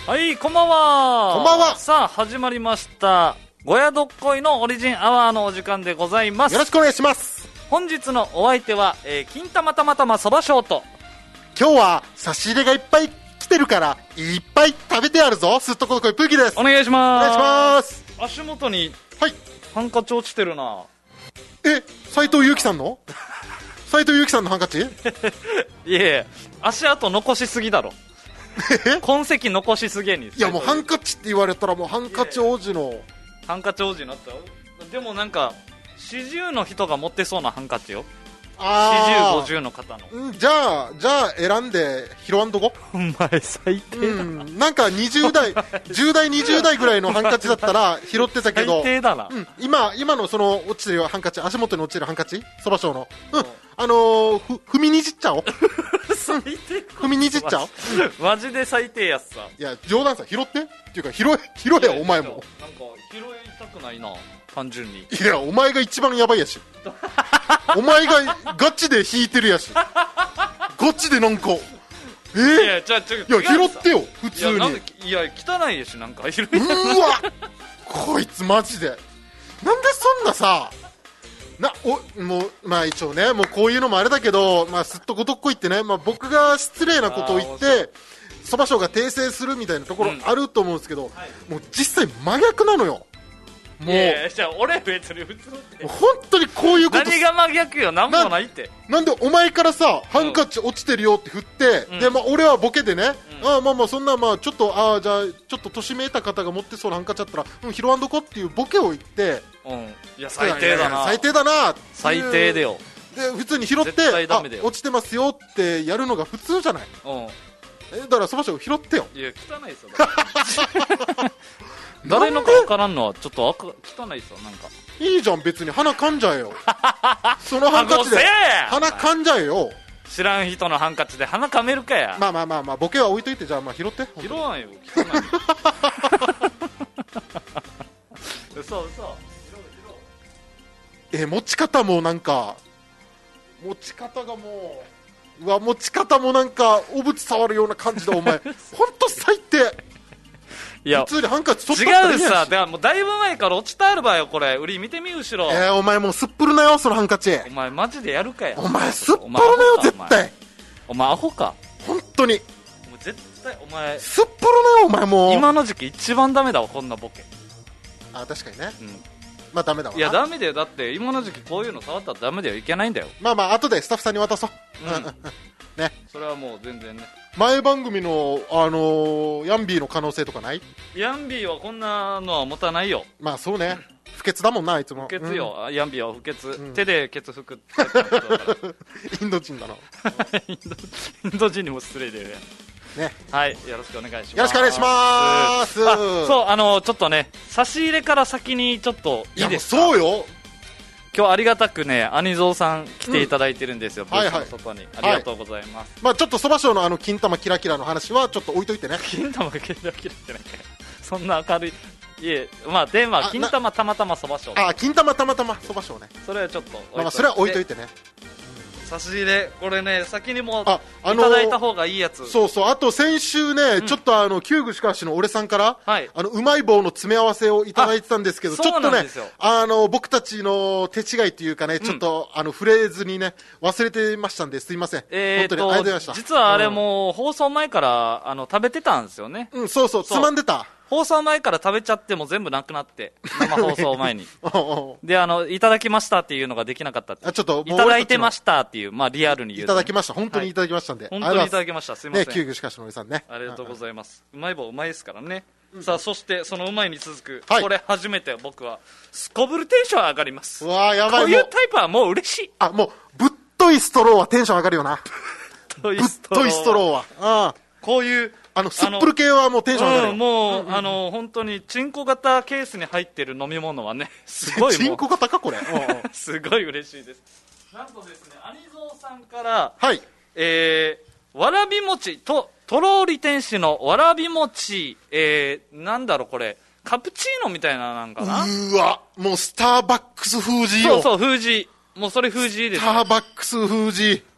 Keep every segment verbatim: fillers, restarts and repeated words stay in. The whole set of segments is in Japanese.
はい、こんばんは。 こんばんは。 さあ、始まりました。ごやどっこいのオリジンアワーのお時間でございます。 よろしくお願いします。 本日のお相手は、えー、金玉たまたまそばショート。 今日は差し入れがいっぱい来てるから、いっぱい食べてやるぞ。すっとこどこいプーキです。 お願いします。 お願いします。 足元に、 はい。 ハンカチ落ちてるな。 え、斉藤祐樹さんの斉藤祐樹さんのハンカチいやいや、足跡残しすぎだろ。痕跡残しすぎに。 いやもうハンカチって言われたらもうハンカチ王子のハンカチ王子になったよ。でもなんかよんじゅうの人が持ってそうなハンカチよ。 あよんじゅう、ごじゅうの方の。 んじゃあじゃあ選んで拾わんとこ。 お前最低だな、うん、 なんかにじゅう代じゅう代にじゅう代ぐらいのハンカチだったら拾ってたけど最低だな、 うん、今今のその落ちてるハンカチ、足元に落ちてるハンカチ、そばしょうの、うん、あのー、ふ踏みにじっちゃおう最低踏みにじっちゃおうマジで最低やつさ。 いや冗談さ、拾ってっていうか拾え拾えよお前も。 なんか拾いたくないな、単純に。 いやお前が一番やばいやしお前がガチで引いてるやしガチでなんかえー、 いやちょちょいや拾ってよ普通に。いやいや汚いやし、なんか拾い。 うわこいつマジでなんでそんなさなおもうまあ一応ね、もうこういうのもあれだけど、まあすっとこどっこいってね、まあ僕が失礼なことを言ってそばしょうが訂正するみたいなところあると思うんですけど、うんはい、もう実際真逆なのよ。 もういやいや、じゃあ俺別に普通ってもう本当にこういうこと。 何が真逆よ、なんもないって。 な, なんでお前からさハンカチ落ちてるよって振って、うん、でまあ俺はボケでね、うん、あまあまあそんなまあちょっとあじゃあちょっと年めいた方が持ってそうなハンカチだったら、うん、拾わんどこっていうボケを言って、 うん、いや最低だな、 最低だな最低だよ。 で普通に拾ってあ落ちてますよってやるのが普通じゃない。うん、えだからそばしょう拾ってよ。 いや汚いっすよ誰のか分からんのはちょっと汚いっすよ。なんかいいじゃん別に鼻かんじゃえよそのハンカチで鼻かんじゃえよ。 知らん人のハンカチで鼻かめるかや。 まあまあまあまあボケは置いといて、じゃあまあ拾って。 拾わんよ、汚いよ嘘嘘。 え持ち方もなんか持ち方がもううわ持ち方もなんかお物触るような感じだお前ほんと最低。いや普通にハンカチ取ったったらいいやん。 違うさ、だもうだいぶ前から落ちてあるばよこれ。売り見てみ後ろ。 えー、お前もうすっぷるなよそのハンカチ。 お前マジでやるかや。 お前すっぷるなよ絶対。 お前アホか本当に。 もう絶対お前すっぷるなよお前もう。 今の時期一番ダメだわこんなボケ。 あ確かにね、 うん、 まあダメだわ。 いやダメだよ、だって今の時期こういうの触ったらダメだよ、いけないんだよ。 まあまあ後でスタッフさんに渡そう、うんね、 それはもう全然ね。 前番組の、あのー、ヤンビーの可能性とかない？ ヤンビーはこんなのは持たないよ。 まあそうね、不潔だもんな、あいつも。 不潔よ、うん、ヤンビーは不潔、うん、手でケツ拭くインド人だなインドインド人にも失礼でね。 はい、よろしくお願いします。 よろしくお願いします。 あそう、あのちょっとね、差し入れから先にちょっといいですか？ いやそうよ、 今日ありがたくね、アニゾーさん来ていただいてるんですよ、 うん、 ブースの外に、はいはい、ありがとうございます、はい、 まあ、ちょっとそばしょうのあの金玉キラキラの話はちょっと置いといてね。 金玉キラキラってなんかそんな明るい、いえ、まあテーマは金玉たまたまそばしょう。 あ、金玉たまたまそばしょうね。 それはちょっと置いといて、 まあ、それは置いといてね。 差し入れこれね、先にもうあ、あのー、いただいた方がいいやつ。 そうそう、あと先週ね、うん、ちょっとあの旧具しかしの俺さんから、はい、あのうまい棒の詰め合わせをいただいてたんですけど、ちょっとね、あの僕たちの手違いというかね、うん、ちょっとあのフレーズにね忘れてましたんで、すいません、 えー、 本当にありがとうございました。 実はあれもう放送前からあの食べてたんですよね。 うん、そうそう、つまんでた。 放送前から食べちゃっても全部なくなって生放送前にで、あのいただきましたっていうのができなかったって。 あ、ちょっといただいてましたっていう、まあリアルに言うと、ね、 いただきました、本当にいただきましたんで、はい、 本当にいただきました、すいませんね、旧具しかしのおじさんね、 ありがとうございます。うまい棒うまいですからね、うん、さあそしてそのうまいに続く、 はい、 これ初めて僕はすこぶるテンション上がります。 うわーやばい、 こういうタイプはもう嬉しい。 あ、もうぶっといストローはテンション上がるよなぶっといストローは、あこういうあのスップル系はもうテンション上がるよ、 うん、もう、うんうん、あの本当にチンコ型ケースに入ってる飲み物はね、すごいもうチンコ型かこれすごい嬉しいです。なんとですね、アニゾーさんから、 はい、 えー、わらび餅ととろーり天使のわらび餅、えー、なんだろうこれ、カプチーノみたいななんかな。 うわ、もうスターバックス風じよ。 そうそう、風じ、もうそれ風じです、ね、 スターバックス風じ、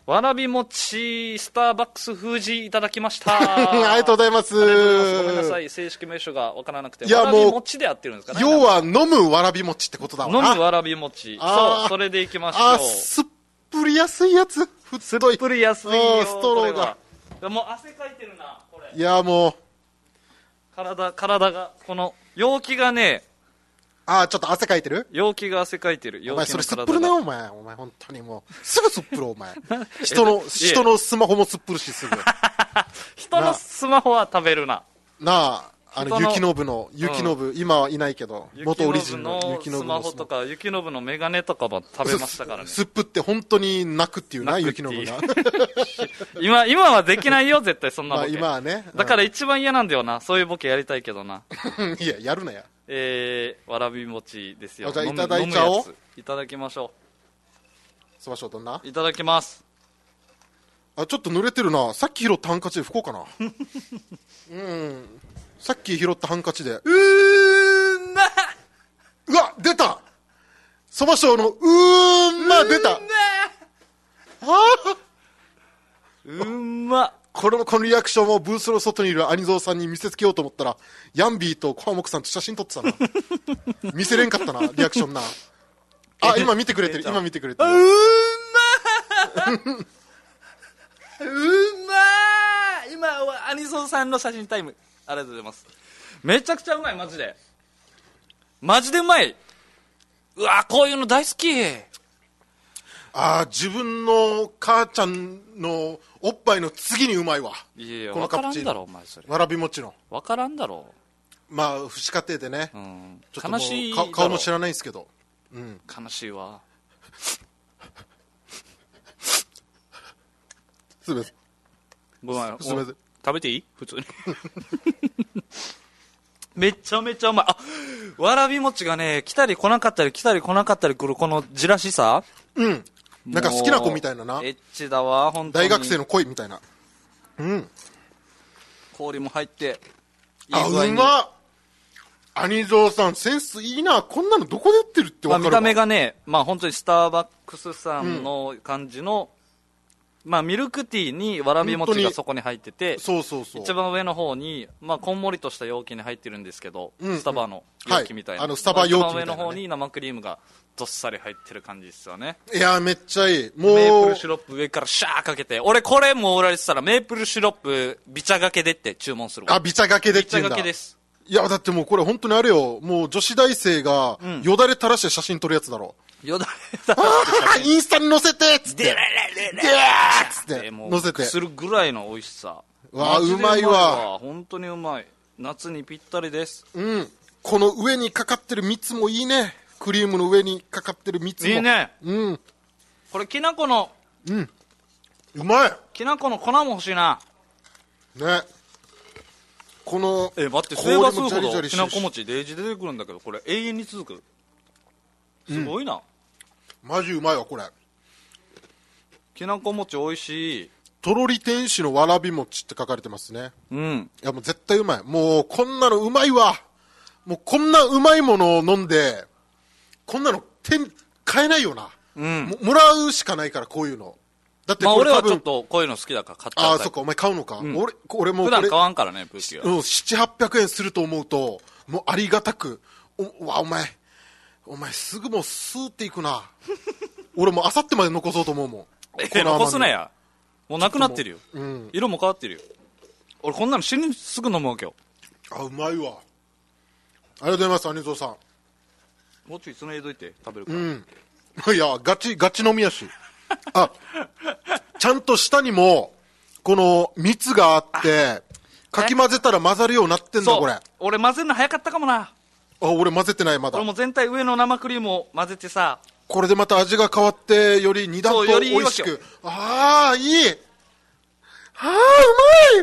わらび餅スターバックス封じいただきましたありがとうございます。 ありがとうございます。ごめんなさい、正式名称がわからなくて。 いやわらび餅で合ってるんですかね。 要は飲むわらび餅ってことだわな。 飲むわらび餅。そう、それでいきましょう。 あ、すっぷり安いやつ。 すっぷり安いよ。 ストローが。 もう汗かいてるな、これ。 いや、もう。 体、体が、この、容器がね、 あ、ちょっと汗かいてる？ 容器が汗かいてる。 お前それすっぷるなよ、お前。お前本当にもう。すぐすっぷる、お前。人の、人のスマホもすっぷるし、すぐ。 人のスマホは食べるな。 なあ。あの、雪のぶの、雪のぶ、今はいないけど、元オリジンの雪のぶの。 スマホとか、雪のぶのメガネとかも食べましたからね。 すっぷって本当に泣くっていうな、雪のぶが。 今、今はできないよ、絶対そんなボケ。 まあ今はね。 だから一番嫌なんだよな。そういうボケやりたいけどな。 いや、やるなや。 えー、わらび餅ですよ。 じゃあいただいちゃおう。 いただきましょう。そうしよう、どんな？ いただきます。 あ、ちょっと濡れてるな。さっき拾ったハンカチで拭こうかな。うん。さっき拾ったハンカチで。 うーんまうわ、出たそば賞のうーんま出た。ああうんまこの、このリアクションをブースの外にいるアニゾーさんに見せつけようと思ったら、ヤンビーとコアモクさんと写真撮ってたな。見せれんかったな、リアクションな。あ、今見てくれてる、今見てくれてる。 うーんまうんま今はアニソンさんの写真タイム。ありがとうございます。めちゃくちゃうまい、マジで。マジでうまい。うわこういうの大好き。 ああ、自分の母ちゃんのおっぱいの次にうまいわ。 いやいや、 このカプチーノ。 わからんだろ、お前それ。 わらび餅の。 わからんだろ。 まあ、父子家庭でね。 うん。 ちょっと悲しいだろ。 顔も知らないんですけど。うん。 悲しいわ。 すみません。 ごめん。 すみません。 食べていい普通に。めちゃめちゃうまい。あ、わらび餅がね、来たり来なかったり来たり来なかったり来るこのじらしさ。 うん。なんか好きな子みたいなな。 エッチだわ、本当に。 大学生の恋みたいな。うん。 氷も入って。 いいあ、うまっ。アニゾーさん、センスいいな。こんなのどこで売ってるってわかるわ。 まあ、見た目がね、まあ本当にスターバックスさんの感じの、うん、まあミルクティーにわらび餅がそこに入ってて、 そうそうそう。 一番上の方に、まあこんもりとした容器に入ってるんですけど、うんうん、スタバの容器みたいな。 はい、あのスタバ容器みたいな、ね。 一番上の方に生クリームがどっさり入ってる感じですよね。 いやーめっちゃいい。もう。 メープルシロップ上からシャーかけて、俺これもう売られてたらメープルシロップビチャがけでって注文するわ。 あ、ビチャがけでって言うんだ。 ビチャがけです。 いや、だってもうこれ本当にあれよ。もう女子大生がよだれ垂らして写真撮るやつだろ。 よだれ垂らしてインスタに載せてっつって。でられれれでーっつって載せて。 するぐらいの美味しさ。 わあ、うまいわ。 本当にうまい。夏にぴったりです。 うん。この上にかかってる蜜もいいね。クリームの上にかかってる蜜も。 いいね。 うん。 これきな粉の。 うん。うまい。 きな粉の粉も欲しいな。 ね。このえ待って吸えば吸うほどきなこ餅デージ出てくるんだけどこれ永遠に続くすごいな、 うん、マジうまいわこれきなこ餅おいしいとろり天使のわらび餅って書かれてますねうんいやもう絶対うまいもうこんなのうまいわもうこんなうまいものを飲んでこんなの手買えないよな、うん、も, もらうしかないからこういうのだってまあ俺はちょっとこういうの好きだから買っちゃう。 ああ、そっか、お前買うのか。うん、俺、俺も普段買わんからね、ブーキは。 うん、ななひゃくえんすると思うと、もうありがたく、お、わ、お前、お前すぐもうスーっていくな。俺もうあさってまで残そうと思うもん。 え、残すなや。もうなくなってるよ。 うん。 色も変わってるよ。俺こんなの死にすぐ飲むわけよ。 あ、うまいわ。ありがとうございます、アニゾーさん。 もうちょいつないどいて食べるから。 うん。いや、ガチ、ガチ飲みやし。あ、ちゃんと下にも、この蜜があって、かき混ぜたら混ざるようになってんだ、これ。 俺混ぜるの早かったかもな。 あ、俺混ぜてない、まだ。 俺も全体上の生クリームを混ぜてさ。 これでまた味が変わって、より二段と美味しく。いいああ、いい。ああ、うまい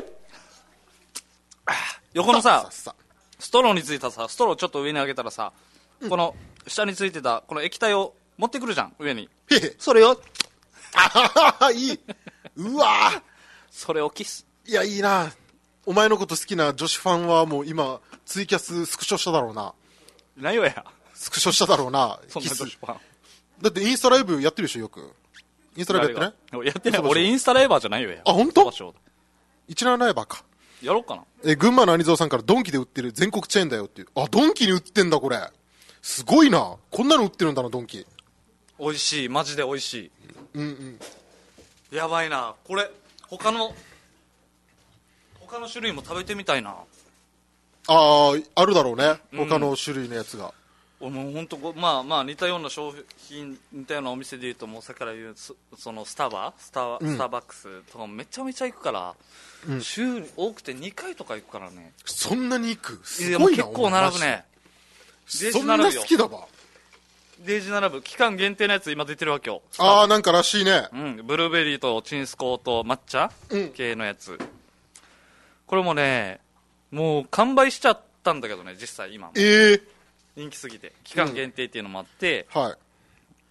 横のさ、ストローについたさ、ストローちょっと上に上げたらさ、うん、この下についてた、この液体を持ってくるじゃん、上に。それを、 ああ、いい。うわそれをキス。 いや、いいな。お前のこと好きな女子ファンはもう今、ツイキャススクショしただろうな。 何よや。 スクショしただろうな。 そんな女子ファン。 だってインスタライブやってるでしょ、よく。 インスタライブやってないやってない。俺インスタライバーじゃないよや。 あ、本当？ 場所一覧ライバーか。 やろうかな。 え、群馬の兄蔵さんからドンキで売ってる全国チェーンだよっていう。あ、ドンキに売ってんだこれ。すごいな。こんなの売ってるんだな、ドンキ。 美味しい。マジで美味しい。 うんうん。 やばいな。これ、他の、他の種類も食べてみたいな。 ああ、あるだろうね。 うん他の種類のやつが。 もう本当まあまあ似たような商品似たようなお店でいうともうさっきから言うそそのスタバスタ、 うんスターバックスとかめちゃめちゃ行くから、 うん、 週多くてにかいとか行くからね。 そんなに行く？すいやごいな。 もう結構並ぶね。 そんな好きだわ。 デージ並ぶ期間限定のやつ今出てるわけよ。 ああなんからしいね。 うん、ブルーベリーとチンスコーと抹茶、うん、系のやつ。これもねもう完売しちゃったんだけどね実際今も。 ええー。 人気すぎて期間限定っていうのもあって、 うん、はい、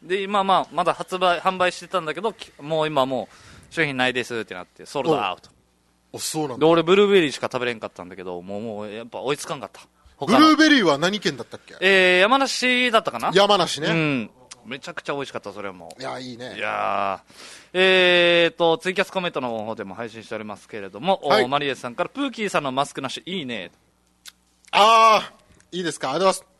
で今、まあ、まだ発売販売してたんだけどもう今もう商品ないですってなってソールドアウト。 おそうなんだ。 で俺ブルーベリーしか食べれんかったんだけどもうもうやっぱ追いつかんかった。 ブルーベリーは何県だったっけ？ えー、山梨だったかな。 山梨ね。 うんめちゃくちゃ美味しかったそれも。 いやいいね。 いやえーとツイキャスコメントの方でも配信しておりますけれども、はい、マリエさんからプーキーさんのマスクなしいいね。 ああいいですか。ありがとうございます。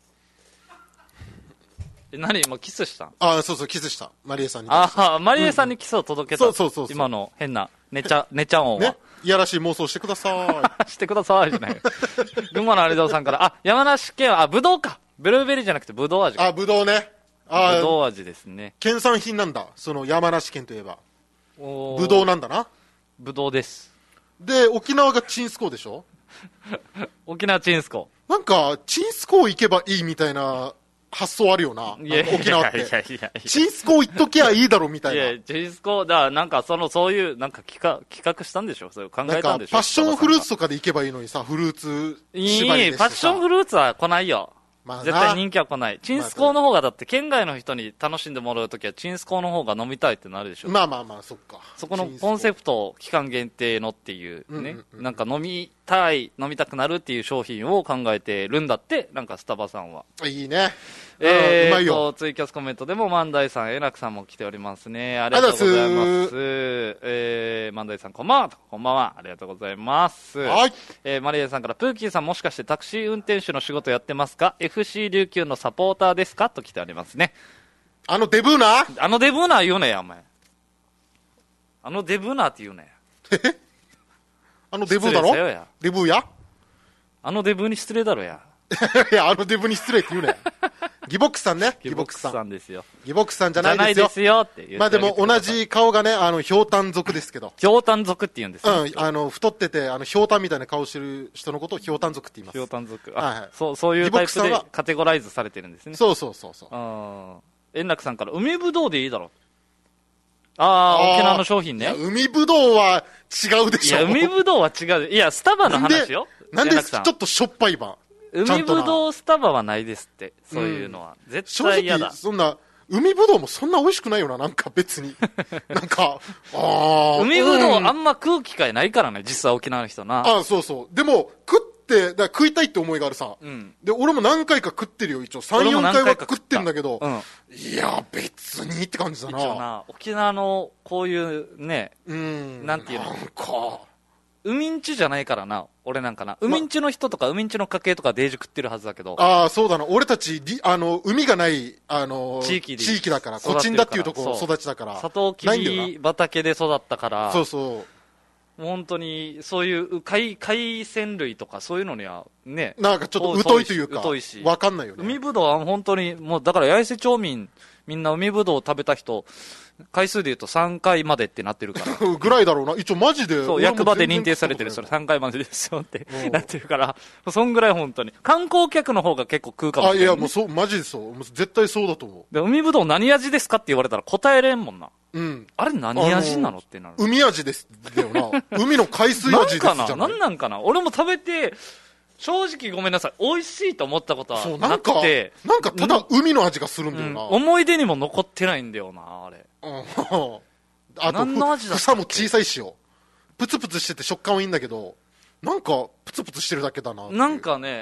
え何今キスしたん？ ああそうそうキスしたマリエさんに。 ああマリエさんにキスを届けた、 うんうん、そうそうそうそう今の変な寝ちゃ寝ちゃ音は、 ね、いやらしい妄想してくださいしてくださいじゃない群馬の有蔵さんからあ山梨県はあぶどうかブルーベリーじゃなくてぶどう味。 あぶどうね。あぶどう味ですね。 県産品なんだその山梨県といえばぶどうなんだな。 ぶどうです。 で沖縄がチンスコーでしょ沖縄チンスコーなんかチンスコー行けばいいみたいな発想あるよな。 いや沖縄っていやいやいやチンスコー行っときゃいいだろみたいな。 いやチンスコーだなんかそのそういうなんか企画企画したんでしょそれ考えたんでしょ。 パッションフルーツとかで行けばいいのにさフルーツ縛りでしてさ。いいパッションフルーツは来ないよ。まあ、絶対人気は来ない。チンスコーの方がだって県外の人に楽しんでもらうときはチンスコーの方が飲みたいってなるでしょ。 まあまあまあそっか。 そこのコンセプト期間限定のっていうね、うんうんうん、なんか飲みたい飲みたくなるっていう商品を考えてるんだってなんかスタバさんは。 いいね。 えー、 うまいよ。 ツイキャスコメントでも万代さん、えなくさんも来ておりますね。ありがとうございます。えー、万代さんこんばんは。こんばんは。ありがとうございます。 はい。 えー、マリエさんから、プーキーさんもしかしてタクシー運転手の仕事やってますか？ エフシー 琉球のサポーターですか？と来ておりますね。 あのデブーナあのデブーナ言うなや、お前。あのデブーナって言うなや。 あのデブーだろ？デブーやあのデブーに失礼だろや。 いや、あのデブに失礼って言うね。ギボックスさんね。 ギボックスさんですよ。 ギボックスさんじゃないですよ。 じゃないですよって言って。 まあでも同じ顔がね、あの、ひょうたん族ですけど。 ひょうたん族って言うんですよ。 うん、あの、太ってて、あの、ひょうたんみたいな顔してる人のことをひょうたん族って言います。 ひょうたん族。 はいはい。 そう、そういうタイプでカテゴライズされてるんですね。 そうそうそうそう。 ああ。円楽さんから、海ぶどうでいいだろ。ああ、沖縄の商品ね。 海ぶどうは違うでしょ。 いや、海ぶどうは違う。いや、スタバの話よ。 なんで、なんでちょっとしょっぱいば。 海ぶどうスタバはないですって、そういうのは。うん、絶対嫌だ。 正直、そんな、海ぶどうもそんな美味しくないよな、なんか別に。なんか、あ海ぶどうあんま食う機会ないからね、実際沖縄の人な。 ああ、そうそう。でも、食って、だから食いたいって思いがあるさ。うん、で、俺も何回か食ってるよ、一応。さん、よんかいは食ってるんだけど、うん、いや、別にって感じだな。 一応な、沖縄のこういうね、 うん、 なんていうの。 なんか、 海んちじゃないからな、俺なんかな。海んちの人とか海んちの家系とかデージ食ってるはずだけど。 ああ、そうだな。俺たち、あの、海がない、あの、 地域地域だから、コチンだっていうところ育ちだから。 サトウキビ畑で育ったから。 そうそう。 本当に、そういう海、海鮮類とかそういうのにはね。 なんかちょっと疎いというか、 疎いし。 わかんないよね。 海ぶどうは本当に、もうだから八重瀬町民、みんな海ぶどうを食べた人、回数で言うとさんかいまでってなってるから。 ぐらいだろうな。一応マジで。 そう、役場で認定されてる、それさんかいまでですよってなってるから、そんぐらい本当に。観光客の方が結構食うかもしれない、ね。 あ、いや、もうそう、マジでそう。もう絶対そうだと思う。 で、海ぶどう何味ですかって言われたら答えれんもんな。 うん。 あれ何味なのってなる。 海味です。だよな。海の海水味ですじゃん。 なんかななんなんかな俺も食べて、正直ごめんなさい。美味しいと思ったことはなくて。 なんか、なんかただ海の味がするんだよな。 うん、思い出にも残ってないんだよな、あれ。 うん。あと、房も小さいしよ。プツプツしてて食感はいいんだけど、なんか、プツプツしてるだけだな。 なんかね、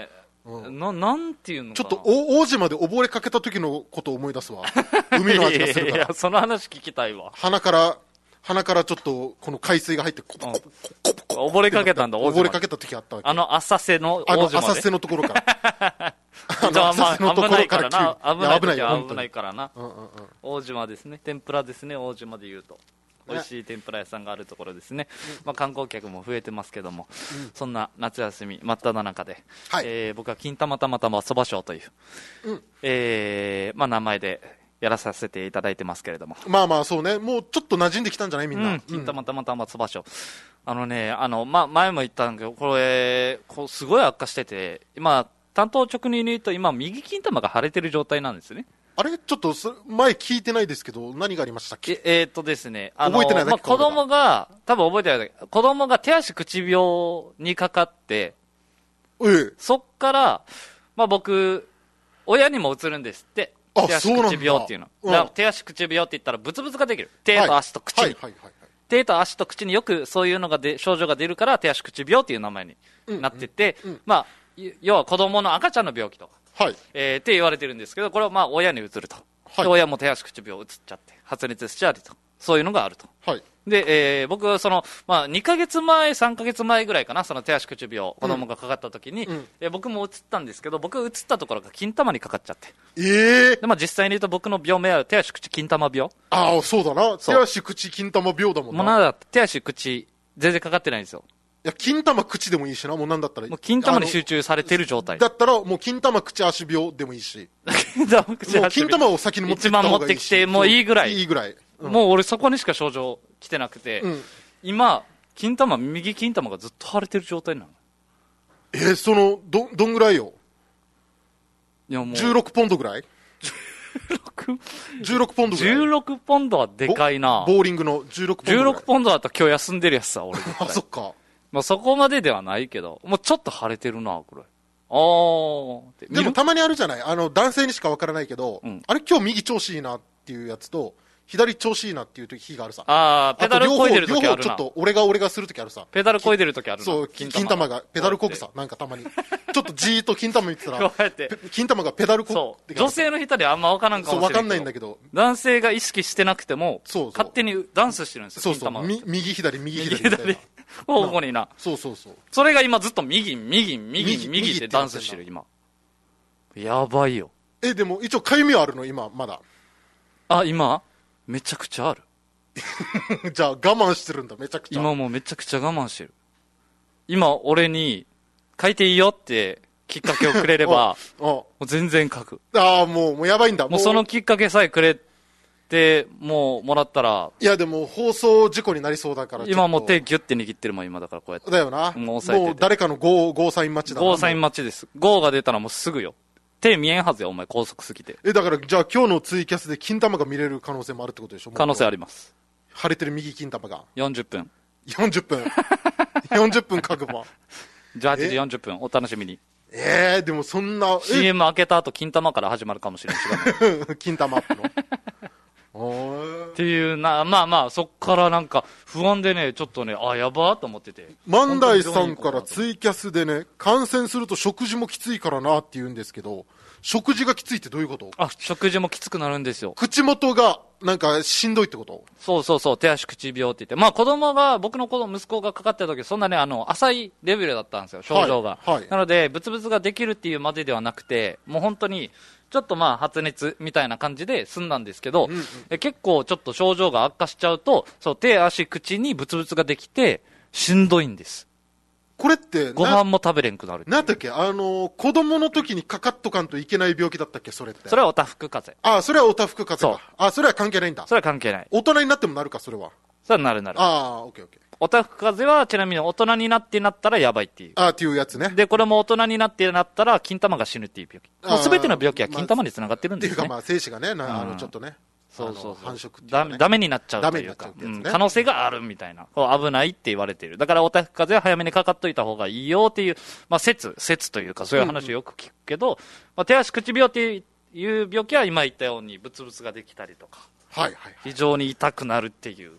うん、 ななんていうのかな、 ちょっとお王子まで溺れかけた時のことを思い出すわ海の味がするから。 いやいやその話聞きたいわ。 鼻から鼻からちょっとこの海水が入ってコポコポコポコポ溺れかけたんだ、王子まで溺れかけた時あったわけ。 あの浅瀬のあの王子まで。 浅瀬のところからあじゃあまあの浅瀬のところから危ないからな、危ない急にいや危ないよ時は危本当に。 ないからな。 うんうんうん、 大島ですね、天ぷらですね、大島で言うと美味しい天ぷら屋さんがあるところですね、うん、まあ、観光客も増えてますけども、うん、そんな夏休み真っ只中で、はい、えー、僕は金玉たまたまそば賞という、うん、えーまあ、名前でやらさせていただいてますけれども、 まあまあそうね、もうちょっと馴染んできたんじゃないみんな、うん、 金玉たまたまそば賞、あのね、あの、まあ、前も言ったんだけど、これこうすごい悪化してて、今担当直入に言うと今右金玉が腫れてる状態なんですね。 あれちょっと前聞いてないですけど何がありましたっけ。 ええー、っとですね、あの覚えてないだけか、 まあ、子供が多分覚えてないだけ、子供が手足口病にかかって、 ええ、 そっから、まあ、僕親にもうつるんですって。手足口病っていうの、うん、だから手足口病って言ったらブツブツができる、手と足と口に、はいはいはいはい、手と足と口によくそういうのがで症状が出るから手足口病っていう名前になってて、うんうんうん、まあ、要は子供の赤ちゃんの病気とか、はい、えー、って言われてるんですけど、これはまあ親にうつると、はい、で親も手足口病うつっちゃって発熱しちゃうと、そういうのがあると、はい、で、えー、僕はその、まあ、にかげつまえさんかげつまえぐらいかな、その手足口病、子供がかかった時に、うん、えー、僕もうつったんですけど、僕がうつったところが金玉にかかっちゃって、 えー、 で、まあ、実際に言うと僕の病名は手足口金玉病。 ああ、そうだな、手足口金玉病だもんな。 もうなんだ手足口全然かかってないんですよ。 いや、金玉口でもいいしな、もうなんだったら。 もう金玉に集中されてる状態。 だったら、もう金玉口足病でもいいし。 金玉口足病。 もう金玉を先に持ってきた方がいいし。 一番持ってきてもういいぐらい。 いいぐらい。 うん、もう俺そこにしか症状来てなくて、うん、今、金玉、右金玉がずっと腫れてる状態なの。 えー、その、ど、どんぐらいよ。 いやもう。 じゅうろくポンドぐらいじゅうろくポンドぐらい。 じゅうろくポンドはでかいな。 ボーリングのじゅうろくポンドぐらい。 じゅうろくポンドだったら今日休んでるやつさ、俺。 あ、そっか。 まあそこまでではないけど、もうちょっと腫れてるな、これ。あー。 でもたまにあるじゃない、あの、男性にしかわからないけど、うん、あれ今日右調子いいなっていうやつと、左調子いいなっていう日があるさ。 ああ、ペダルこいでる時あるな。 両方ちょっと俺が俺がする時あるさ。 ペダルこいでる時あるな。 そう、金玉, 金玉がペダルこぐさ。なんかたまに。ちょっとじーっと金玉見てたら、 こうやって金玉がペダルこぐ。 そう。女性の人であんま分からんかもしれない。 そう、分かんないんだけど。 男性が意識してなくても、 そうそう勝手にダンスしてるんですよ、 そうそう、 金玉が。 右左、右左。 右左。ここにな。 そうそうそう。 それが今ずっと右、右、右、右ってダンスしてる、今。やばいよ。 え、でも一応かゆみはあるの今、まだ。 あ、今めちゃくちゃある。 じゃあ我慢してるんだ、めちゃくちゃ。 今もうめちゃくちゃ我慢してる。今俺に書いていいよってきっかけをくれればもう全然書く。 ああ、もうもうやばいんだ。 もうそのきっかけさえくれてもうもらったら。 いやでも放送事故になりそうだから。 今もう手ギュッて握ってるもん今だから、こうやって。 だよな。 もう押さえてて。 もう誰かのゴーゴーサイン待ちだな。 ゴーサイン待ちです。ゴーが出たらもうすぐよ。手見えんはずよ、お前高速すぎて。 え、だからじゃあ今日のツイキャスで金玉が見れる可能性もあるってことでしょ。 可能性あります。 腫れてる右金玉がよんじゅっぷんよんじゅっぷんよんじゅっぷん書くわ。 じゃあはちじよんじゅっぷんお楽しみに。 えー、でもそんなシーエム 開けた後金玉から始まるかもしれない金玉アップのっていうな。まあまあそっからなんか不安でね、ちょっとね、あ、やばーと思ってて。 万代さんからツイキャスでね、感染すると食事もきついからなって言うんですけど、食事がきついってどういうこと？ あ、食事もきつくなるんですよ。 口元がなんかしんどいってこと？ そうそうそう、手足口病って言って、まあ子供が、僕の子供息子がかかった時そんなね、あの浅いレベルだったんですよ、症状が、はいはい、なのでブツブツができるっていうまでではなくて、もう本当にちょっとまあ発熱みたいな感じで済んだんですけど、うんうん、え結構ちょっと症状が悪化しちゃうと、そう手足口にブツブツができてしんどいんです。 これってご飯も食べれんくなる。 なんだっけ、あのー、子供の時にかかっとかんといけない病気だったっけ、それって。 それはおたふく風邪。 ああ、それはおたふく風邪か。あ、それは関係ないんだ。 それは関係ない。 大人になってもなるか、それは。 それはなるなる。 ああ、オッケーオッケー。 おたふく風邪はちなみに大人になってなったらやばいっていう。 ああ、っていうやつね。 で、これも大人になってなったら金玉が死ぬっていう病気。もうすべての病気は金玉に繋がってるんですね。 っていうかまあ精子がね、なあのちょっとね。 そうそうそう、 繁殖っていうか、ね、ダメになっちゃうというか、うん、可能性があるみたいな、こう危ないって言われている。だからおたふく風邪は早めにかかっといた方がいいよっていう、まあ、説説というかそういう話をよく聞くけど、うんうん、まあ、手足口病っていう病気は今言ったようにブツブツができたりとか、 はいはいはい、 非常に痛くなるっていう。い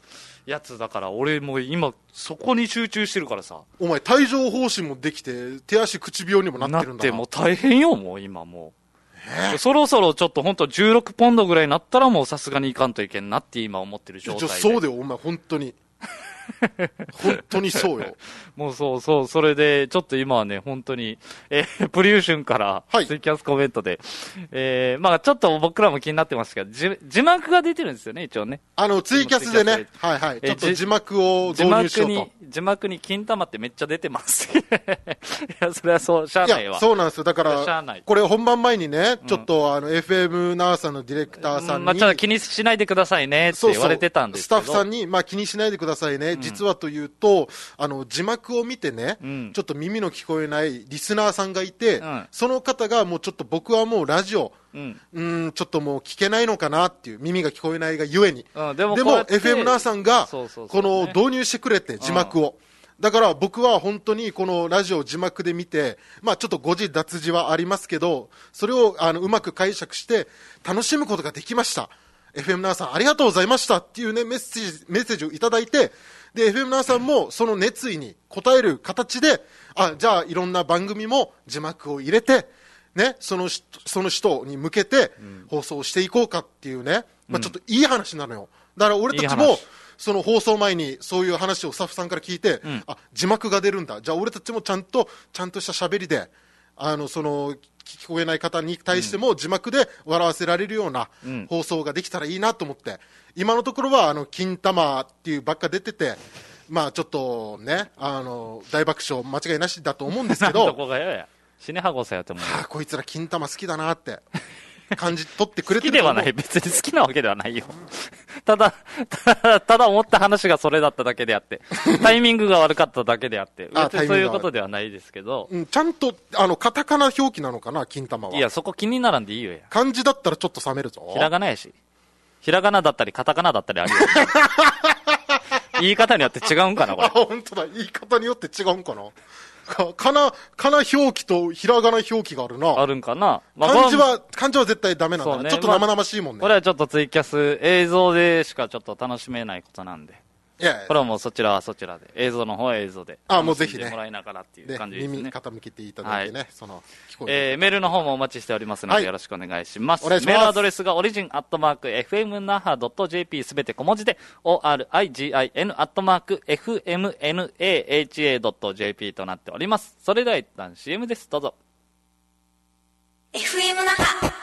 やつだから俺もう今そこに集中してるからさ。 お前帯状疱疹もできて手足口病にもなってるんだな。 なってもう大変よもう今もう、えー、そろそろちょっと本当じゅうろくポンドぐらいになったらもうさすがにいかんといけんなって今思ってる状態で。 そうだよお前本当に本当にそうよもうそうそう、それでちょっと今はね本当に、えー、プリューシュンからツイキャスコメントで、はい、えー、まあちょっと僕らも気になってますけど、字, 字幕が出てるんですよね一応ね。あのツイキャスでね、はいはい、ちょっと字幕を導入しようと。字幕に字幕に金玉ってめっちゃ出てますいやそれはそうしゃあないわ。 いやそうなんですよ。だからこれ本番前にねちょっと、うん、あの エフエム ナーさんのディレクターさんに、うん、 まあ、ちょっと気にしないでくださいねって言われてたんですけど、 そうそうスタッフさんに、まあ、気にしないでくださいね、うん、実はというとあの字幕を見てね、うん、ちょっと耳の聞こえないリスナーさんがいて、うん、その方がもうちょっと僕はもうラジオうん、うんちょっともう聞けないのかなっていう、耳が聞こえないがゆえに、うん、でもでも エフエム ナーさんがこの導入してくれて字幕を、うん、だから僕は本当にこのラジオを字幕で見て、まあ、ちょっと誤字脱字はありますけどそれをあのうまく解釈して楽しむことができました。 エフエム ナーさんありがとうございましたっていう、ね、メッセージ、メッセージをいただいて、で エフエム ナーさんもその熱意に応える形で、あじゃあいろんな番組も字幕を入れてね、そのその人に向けて放送していこうかっていうね、うん、まあ、ちょっといい話なのよ。だから俺たちもいいその放送前にそういう話をスタッフさんから聞いて、うん、あ字幕が出るんだ、じゃあ俺たちもちゃんとちゃんとした喋りであのその聞こえない方に対しても字幕で笑わせられるような放送ができたらいいなと思って、今のところはあの金玉っていうばっか出てて、まあちょっとねあの大爆笑間違いなしだと思うんですけどどこがやや死ねはごさやと思う、 はあ、こいつら金玉好きだなって感じ取ってくれてる。 好きではない、別に好きなわけではないよただただただ思った話がそれだっただけであってタイミングが悪かっただけであって別にそういうことではないですけど、 うん、ちゃんとあのカタカナ表記なのかな金玉は。 いやそこ気にならんでいいよや。 漢字だったらちょっと冷めるぞ。 ひらがなやし、ひらがなだったりカタカナだったりあるよ言い方によって違うんかなこれ。あ本当だ、言い方によって違うんかな。かな、かな表記とひらがな表記があるな。 あるんかな。 まあ、漢字は、漢字は絶対ダメなんだ、ね、ちょっと生々しいもんね。 これはちょっとツイキャス映像でしかちょっと楽しめないことなんで。いやいやこれはもうそちらはそちらで、映像の方は映像で。 あもうぜひね。 もらいながらっていう感じですね。 耳傾けていただいてね。はい、その聞こえ、えー、メールの方もお待ちしておりますので、はい、よろしくお願いします。 お願いします。 メールアドレスがオリジンアットマーク エフエムナハドットジェーピー すべて小文字で オーアールアイジーアイエヌ アットマーク エフエムナハドットジェーピー となっております。それでは一旦 シーエム です。どうぞ。 エフエム 那覇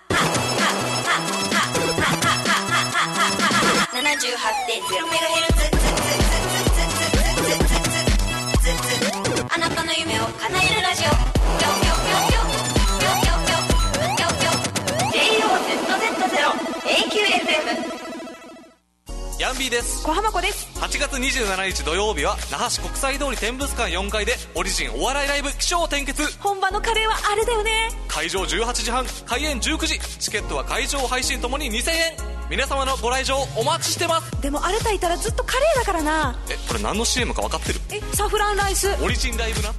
ななじゅうはちてんゼロメガヘルツ あなたの夢を叶えるラジオ ジェイオーゼットゼットゼロ エーキューエフエム。 ヤンビーです。 小浜子です。 はちがつにじゅうしちにち土曜日は那覇市国際通り展物館よんかいでオリジンお笑いライブ起承転結。 本場のカレーはあれだよね。 会場じゅうはちじはん開演じゅうくじ、チケットは会場配信ともににせんえん。皆様のご来場お待ちしてます。 でもあれたいたらずっとカレーだからな。 えこれ何の シーエム か分かってる？ えサフランライスオリジンライブな。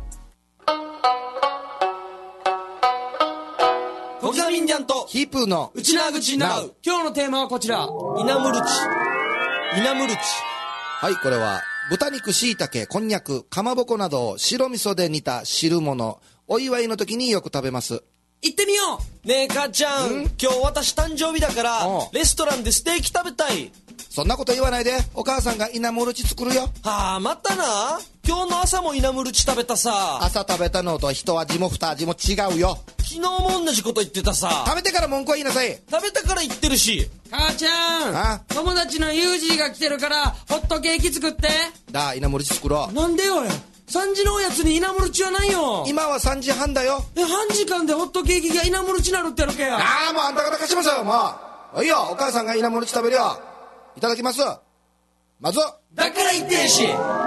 小刻みんじゃんとヒープーのうちなぐちなう。今日のテーマはこちら、イナムルチ。イナムルチ。 はい、これは豚肉、椎茸、こんにゃく、かまぼこなどを白味噌で煮た汁物。お祝いの時によく食べます。 行ってみよう。ねえ母ちゃん、ん今日私誕生日だからレストランでステーキ食べたい。 そんなこと言わないで、お母さんがイナムルチ作るよ。 はあ、またな。今日の朝もイナムルチ食べたさ。 朝食べたのと一味も二味も違うよ。 昨日も同じこと言ってたさ。 食べてから文句は言いなさい。 食べたから言ってるし。 母ちゃん、友達のユージーが来てるからホットケーキ作って。 だあ、イナムルチ作ろう。 なんでよ。さんじのおやつにイナムルチはないよ。 今はさんじはんだよ。 え、半時間でホットケーキがイナムルチなるってやるけや。 ああ、もうあんた方貸しますよ、もう。おいよ、お母さんがイナムルチ食べるよ。いただきます。まずだから言ってんし。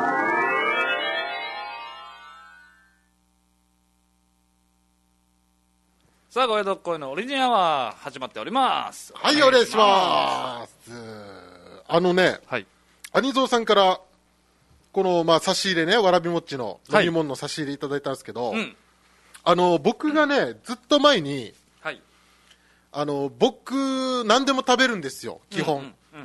さあ、ご江戸っ子のオリジンアワー始まっております。 はい、お願いします。あのね、はい、兄蔵さんからこの、まあ、差し入れね、わらびもっちの飲み物の差し入れいただいたんですけど、はい、うん、あの僕がねずっと前に、はい、あの僕何でも食べるんですよ基本、うんうんうん、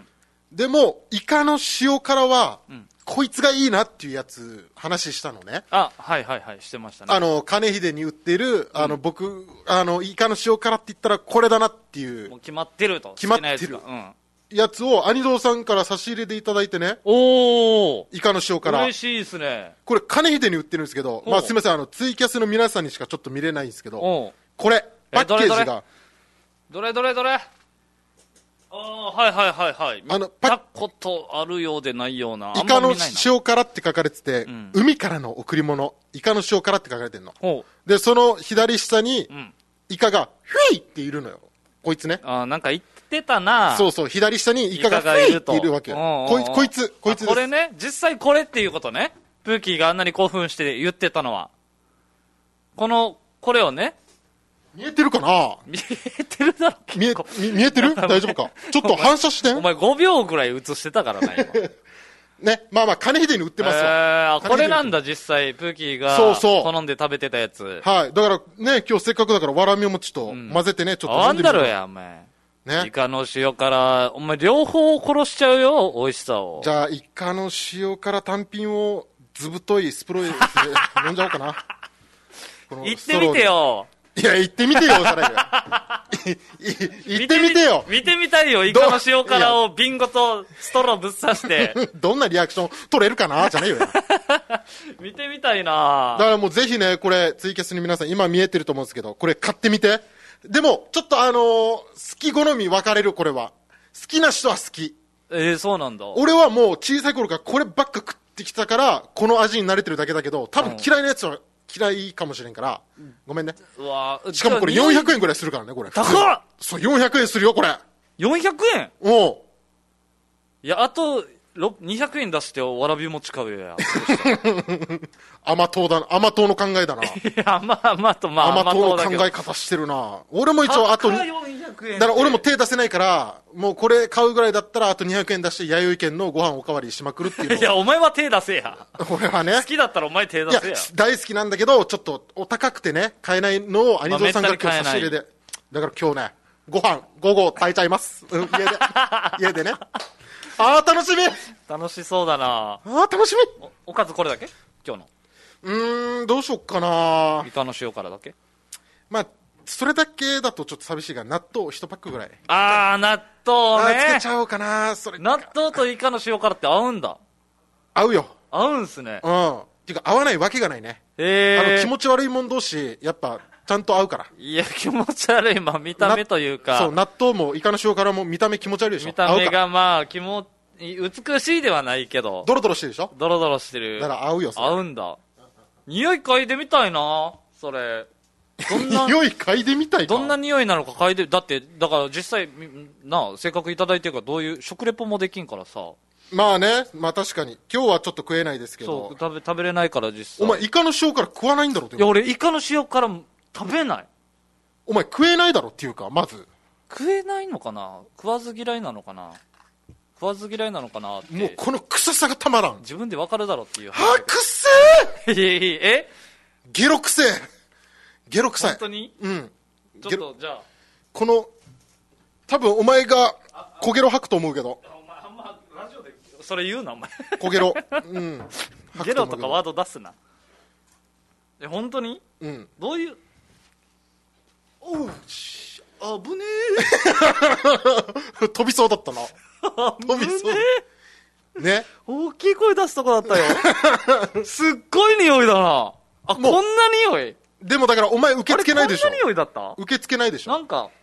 でもイカの塩辛は、 うん、 こいつがいいなっていうやつ話したのね。 あ、はいはいはい、してましたね。 あの金秀に売ってるあの、うん、僕あのイカの塩辛って言ったらこれだなっていう、 もう決まってると、 決まってるやつを兄蔵さんから差し入れでいただいてね。 おー、 イカの塩辛嬉しいですね。 これ金秀に売ってるんですけど、まあ、すみません、あのツイキャスの皆さんにしかちょっと見れないんですけど、これパッケージがどれどれどれ、ああ、はいはいはいはい、見たことあるようでないような。 イカの塩辛って書かれてて、うん、海からの贈り物イカの塩辛って書かれてるので、その左下に、うん、イカがフィーっているのよ、こいつね。 あ、なんか言ってたな。 そうそう、左下にイカがフィーっているわけ。こい、こいつこいつです。 これね、実際これっていうことね、プーキーがあんなに興奮して言ってたのは、このこれをね、 見えてるかな。 見えてるだろ。 見え、見えてる大丈夫か。ちょっと反射してん。 お前ごびょうぐらい映してたからな、今。 ね、まあまあ、金秀に売ってますわ。 えー、これなんだ、実際、プーキーがそうそう好んで食べてたやつ。 はい。だからね、今日せっかくだから、わらみをもちと混ぜてね、うん、ちょっと飲んでみる。あんだろや、お前。ね。イカの塩辛、お前両方殺しちゃうよ、美味しさを。 じゃあ、イカの塩辛単品をずぶといスプローで飲んじゃおうかな。 行ってみてよ。 いや、行ってみてよ、さらに。行ってみてよ。 見てみたいよ、イカの塩辛を瓶ごとストローぶっ刺して。 どんなリアクション取れるかなじゃねえよ。 見てみたいな。 だからもうぜひね、これ、ツイキャスに皆さん、今見えてると思うんですけど、これ買ってみて。でも、ちょっとあのー、好き好み分かれる、これは。好きな人は好き。 えー、そうなんだ。 俺はもう小さい頃からこればっか食ってきたから、この味に慣れてるだけだけど、多分嫌いなやつは、嫌いかもしれんから、ごめんね。 うわ、 しかもこれよんひゃくえんぐらいするからね、これ。 高っ。 そう、よんひゃくえんするよ、これ。 よんひゃくえん。 おう。 いや、あと、にひゃくえん出してわらび餅買うよや。 甘党だな、甘党の考えだな。 いや、まあまあと、まあ甘党の考え方してるな。俺も一応あと、だから俺も手出せないから、もうこれ買うぐらいだったら、あとにひゃくえん出して、弥生県のご飯おかわりしまくるっていうの。 いや、お前は手出せや。 俺はね。 好きだったらお前手出せや。いや、 大好きなんだけど、ちょっとお高くてね、買えないのを兄蔵さんから今日差し入れで。だから今日ね、ご飯、午後炊いちゃいます。うん、家で。家でね。あー、楽しみ。 楽しそうだな。 あー、楽しみ。 お、おかずこれだけ今日の。 うーん、どうしよっかな。 イカの塩辛だけ。 まあ、それだけだとちょっと寂しいが、納豆いちパックぐらい。 あー、納豆ね。 つけちゃおうかな。それ。 納豆とイカの塩辛って合うんだ。 合うよ。 合うんすね。 うん。っていうか、合わないわけがないね。 へー。 あの、気持ち悪いもん同士、やっぱ、ちゃんと合うから。 いや、気持ち悪い。まあ、見た目というか。 そう、納豆もイカの塩辛も見た目気持ち悪いでしょ。 見た目がまあ、気持ち、美しいではないけど。 ドロドロしてるでしょ。 ドロドロしてる。 だから合うよ、 それ。合うんだ。匂い嗅いでみたいな、それ。 どんな匂い嗅いでみたいか。 どんな匂いなのか嗅いで、だって、だから実際、なあ、せっかくいただいてるから、どういう、食レポもできんからさ。 まあね、まあ確かに。今日はちょっと食えないですけど。 そう、食べ、食べれないから実際。 お前、イカの塩辛食わないんだろって。 いや、俺、イカの塩辛食べない。 お前、食えないだろっていうか、まず。 食えないのかな、食わず嫌いなのかな、食わず嫌いなのかなって。 もうこの臭さがたまらん。 自分でわかるだろっていう。 はぁ、くせええゲロくせえ。ゲロくさい。 本当に？ うん。 ちょっと、じゃあ。 この、多分お前が小ゲロ吐くと思うけど。 お前、あんまラジオでそれ言うな、お前。 小ゲロ。うん。 ゲロとかワード出すな。え、本当に？ うん。 どういう、おう、あぶねえ。飛びそうだったな。飛びそう。ね。 大きい声出すとこだったよ。すっごい匂いだな。あ、こんな匂い。 でもだからお前受け付けないでしょ。 こんな匂いだった？ 受け付けないでしょ。 なんか、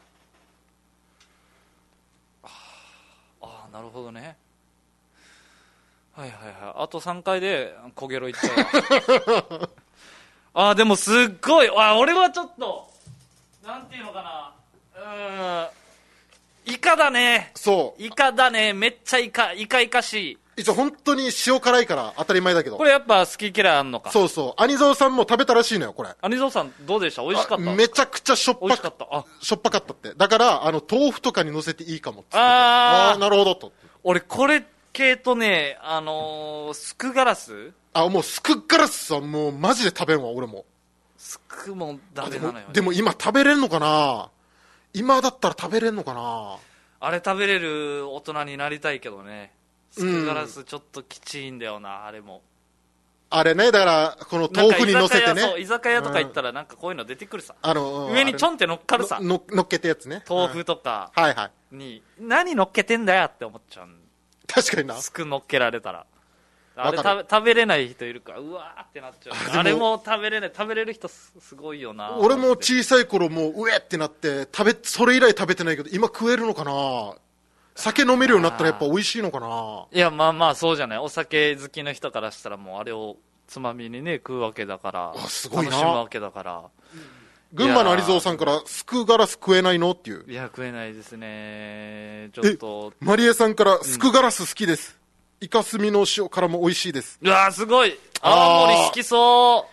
ああ、なるほどね。はいはいはい。あとさんかいで焦げろいっちゃうわ。ああ、でもすっごい。あ、俺はちょっと、なんていうのかな。うーん。イカだね。 そう。 イカだね。めっちゃイカ、イカイカしい。 一応本当に塩辛いから当たり前だけど。 これやっぱ好き嫌いあんのか。 そうそう。兄蔵さんも食べたらしいのよ、これ。 兄蔵さんどうでした？美味しかった？ めちゃくちゃしょっぱ美味しかった。あ、 しょっぱかったって。だから、あの、豆腐とかに乗せていいかもってって。 ああー、なるほどと。 俺これ系とね、あのー、スクガラス？ あ、もうスクガラスはもうマジで食べんわ、俺も。 スクもダメなのよ、ね。 でも今食べれんのかな？今だったら食べれんのかな？ あれ食べれる大人になりたいけどね。スクガラスちょっときちいんだよな、あれも。 あれね、だからこの豆腐に乗せてね、 居酒屋とか行ったらなんかこういうの出てくるさ、 あの上にちょんって乗っかるさ、 の乗っけたやつね、 豆腐とかはいはい、 に何乗っけてんだよって思っちゃう。 確かにな、 すく乗っけられたらあれ食べ、食べれない人いるからうわーってなっちゃう。 あ, あれも食べれない、食べれる人 す, すごいよな。 俺も小さい頃もううえってなって食べ、それ以来食べてないけど今食えるのかな。酒飲めるようになったらやっぱ美味しいのかな。 いやまあまあそうじゃない、お酒好きの人からしたらもうあれをつまみにね食うわけだから、 あすごいな、 楽しむわけだから。 群馬の有蔵さんからスクガラス食えないのっていう。 いや食えないですね。ちょっとマリエさんからスクガラス好きです、うん、イカスミの塩辛も美味しいです。 うわすごい、青森好きそう。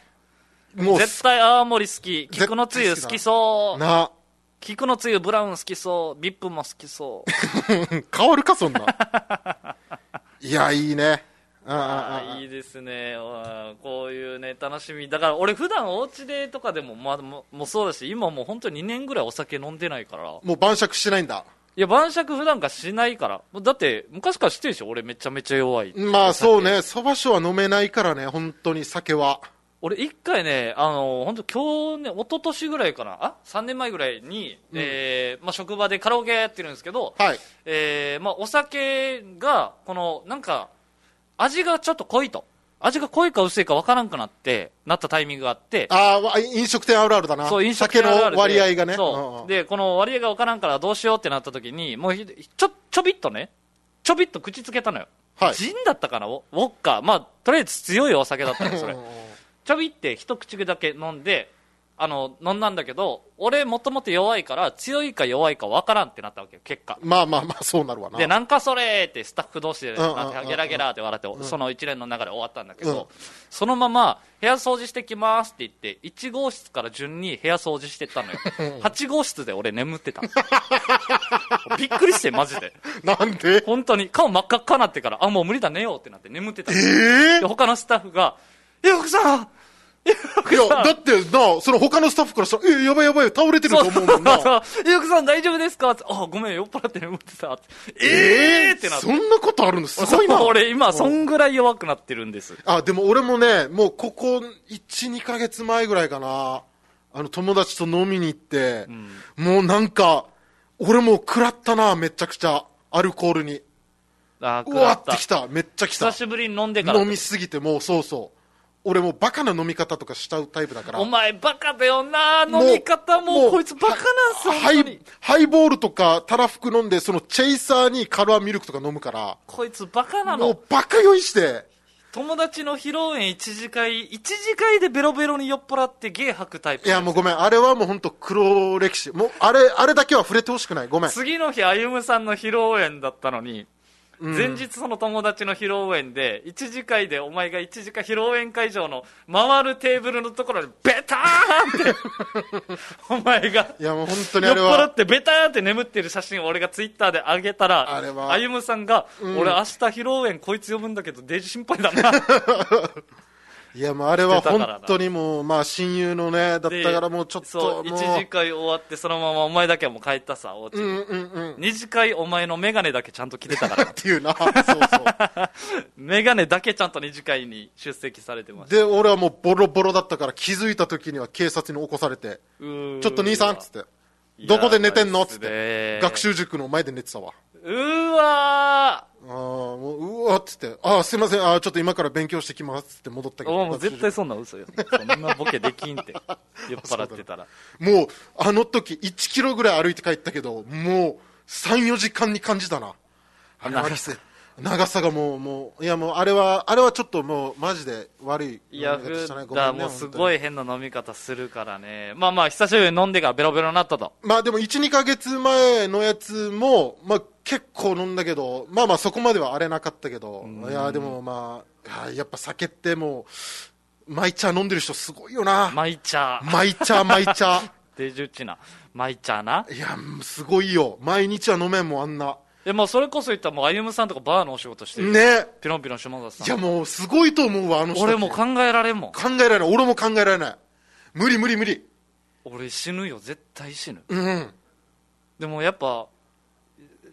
もう絶対青森好き。菊のつゆ好きそうな。 菊のつゆブラウン好きそう。ビップも好きそう変わるかそんな。いやいいね、 ああいいですね。こういうね楽しみだから俺普段お家でとかでも、まあ、ももそうだし今もう本当ににねんぐらいお酒飲んでないから。 もう晩酌してないんだ。 いや晩酌普段からしないから。だって昔から知ってるでしょ俺めちゃめちゃ弱い。 まあそうね、そば酒は飲めないからね本当に酒は。 俺一回ね、あの本当今日ね、一昨年ぐらいかな、あ、さんねんまえぐらいに、うん、えー、まあ職場でカラオケやってるんですけど、 はい、 えー、まあお酒がこのなんか味がちょっと濃いと、味が濃いか薄いか分からんくなってなったタイミングがあって、 ああ飲食店あるあるだな。そう飲食店あるあるで酒の割合がね。 そう、うん、でこの割合が分からんからどうしようってなった時にもうちょちょびっとね、ちょびっと口つけたのよ。はい、ジンだったかな、ウォッカ、まあとりあえず強いお酒だったのそれ。ちょびって一口だけ飲んで、あの飲んだんだけど俺もともと弱いから強いか弱いか分からんってなったわけよ結果。 まあまあまあそうなるわな。 でなんかそれってスタッフ同士でゲラゲラって笑って、うん、その一連の流れ終わったんだけど、うん、そのまま部屋掃除してきますって言っていち号室から順に部屋掃除してったのよ。はち号室で俺眠ってた。びっくりしてマジで。 なんで本当に顔真っ赤っかなってから、あもう無理だ寝ようってなって眠ってた。 えー、 で他のスタッフがえ奥さんいやだってな、その他のスタッフからしたらえやばいやばい倒れてると思うもんな。 え奥さん大丈夫ですかって、あごめん酔っ払って眠ってたって。 えー、ってなって。 そんなことあるのすごいな。 俺今そんぐらい弱くなってるんです。 あでも俺もねもうここいちにかげつまえぐらいかな、あの友達と飲みに行って、うん、もうなんか俺もう食らったな、めちゃくちゃアルコールに。 あうわってきた、めっちゃきた。 久しぶりに飲んでから飲みすぎてもうそうそう、俺もうバカな飲み方とかしちゃうタイプだから。 お前バカだよな、飲み方も。もうこいつバカなんすよ。 ハイ、ハイボールとかたらふく飲んで、そのチェイサーにカルアミルクとか飲むから。 こいつバカなの。 もうバカ酔いして。 友達の披露宴一次会、一次会でベロベロに酔っ払ってゲー吐くタイプ。 いやもうごめん、あれはもう本当黒歴史。もうあれ、あれだけは触れてほしくない。ごめん。 次の日歩夢さんの披露宴だったのに、うん、前日その友達の披露宴で一次会でお前が一次会披露宴会場の回るテーブルのところにベターンってお前がいやもう本当にあれは酔っ払ってベターンって眠ってる写真を俺がツイッターで上げたら、あれは歩夢さんが、うん、俺明日披露宴こいつ呼ぶんだけどデージ心配だな。 いやもうあれは本当にもうまあ親友のねだったからもうちょっとそう一次会終わってそのままお前だけはもう帰ったさお家に、うんうんうん、二次会お前のメガネだけちゃんと着てたからっていうな。そうそうメガネだけちゃんと二次会に出席されてました。 で俺はもうボロボロだったから気づいた時には警察に起こされて、ちょっと兄さんっつってどこで寝てんのっつって学習塾の前で寝てたわ。 うーわーあもううわっつってあすいませんあちょっと今から勉強してきますって戻ったけど、 もう絶対そんな嘘よ。そんなボケできんって酔っ払ってたらもうあの時いちキロぐらい歩いて帰ったけどもうさんよじかんに感じたな。長さ長さがもうもういやもうあれはあれはちょっともうマジで悪いいやふだもうすごい変な飲み方するからね。まあまあ久しぶりに飲んでからベロベロになったと。 まあでもいちにかげつまえのやつもまあ結構飲んだけどまあまあそこまでは荒れなかったけど、いやでもまあやっぱ酒ってもうマイチャー飲んでる人すごいよな。 マイチャーマイチャーマイチャーデジュッチなマイチャーな。 いやすごいよ、毎日は飲めんもんあんな。 でもそれこそ言ったらもう歩夢さんとかバーのお仕事してるね。 ピロンピロン下田さん。 いやもうすごいと思うわあの人。 俺も考えられんもん。 考えられない。俺も考えられない。無理無理無理。 俺死ぬよ絶対死ぬ。 うん。 でもやっぱ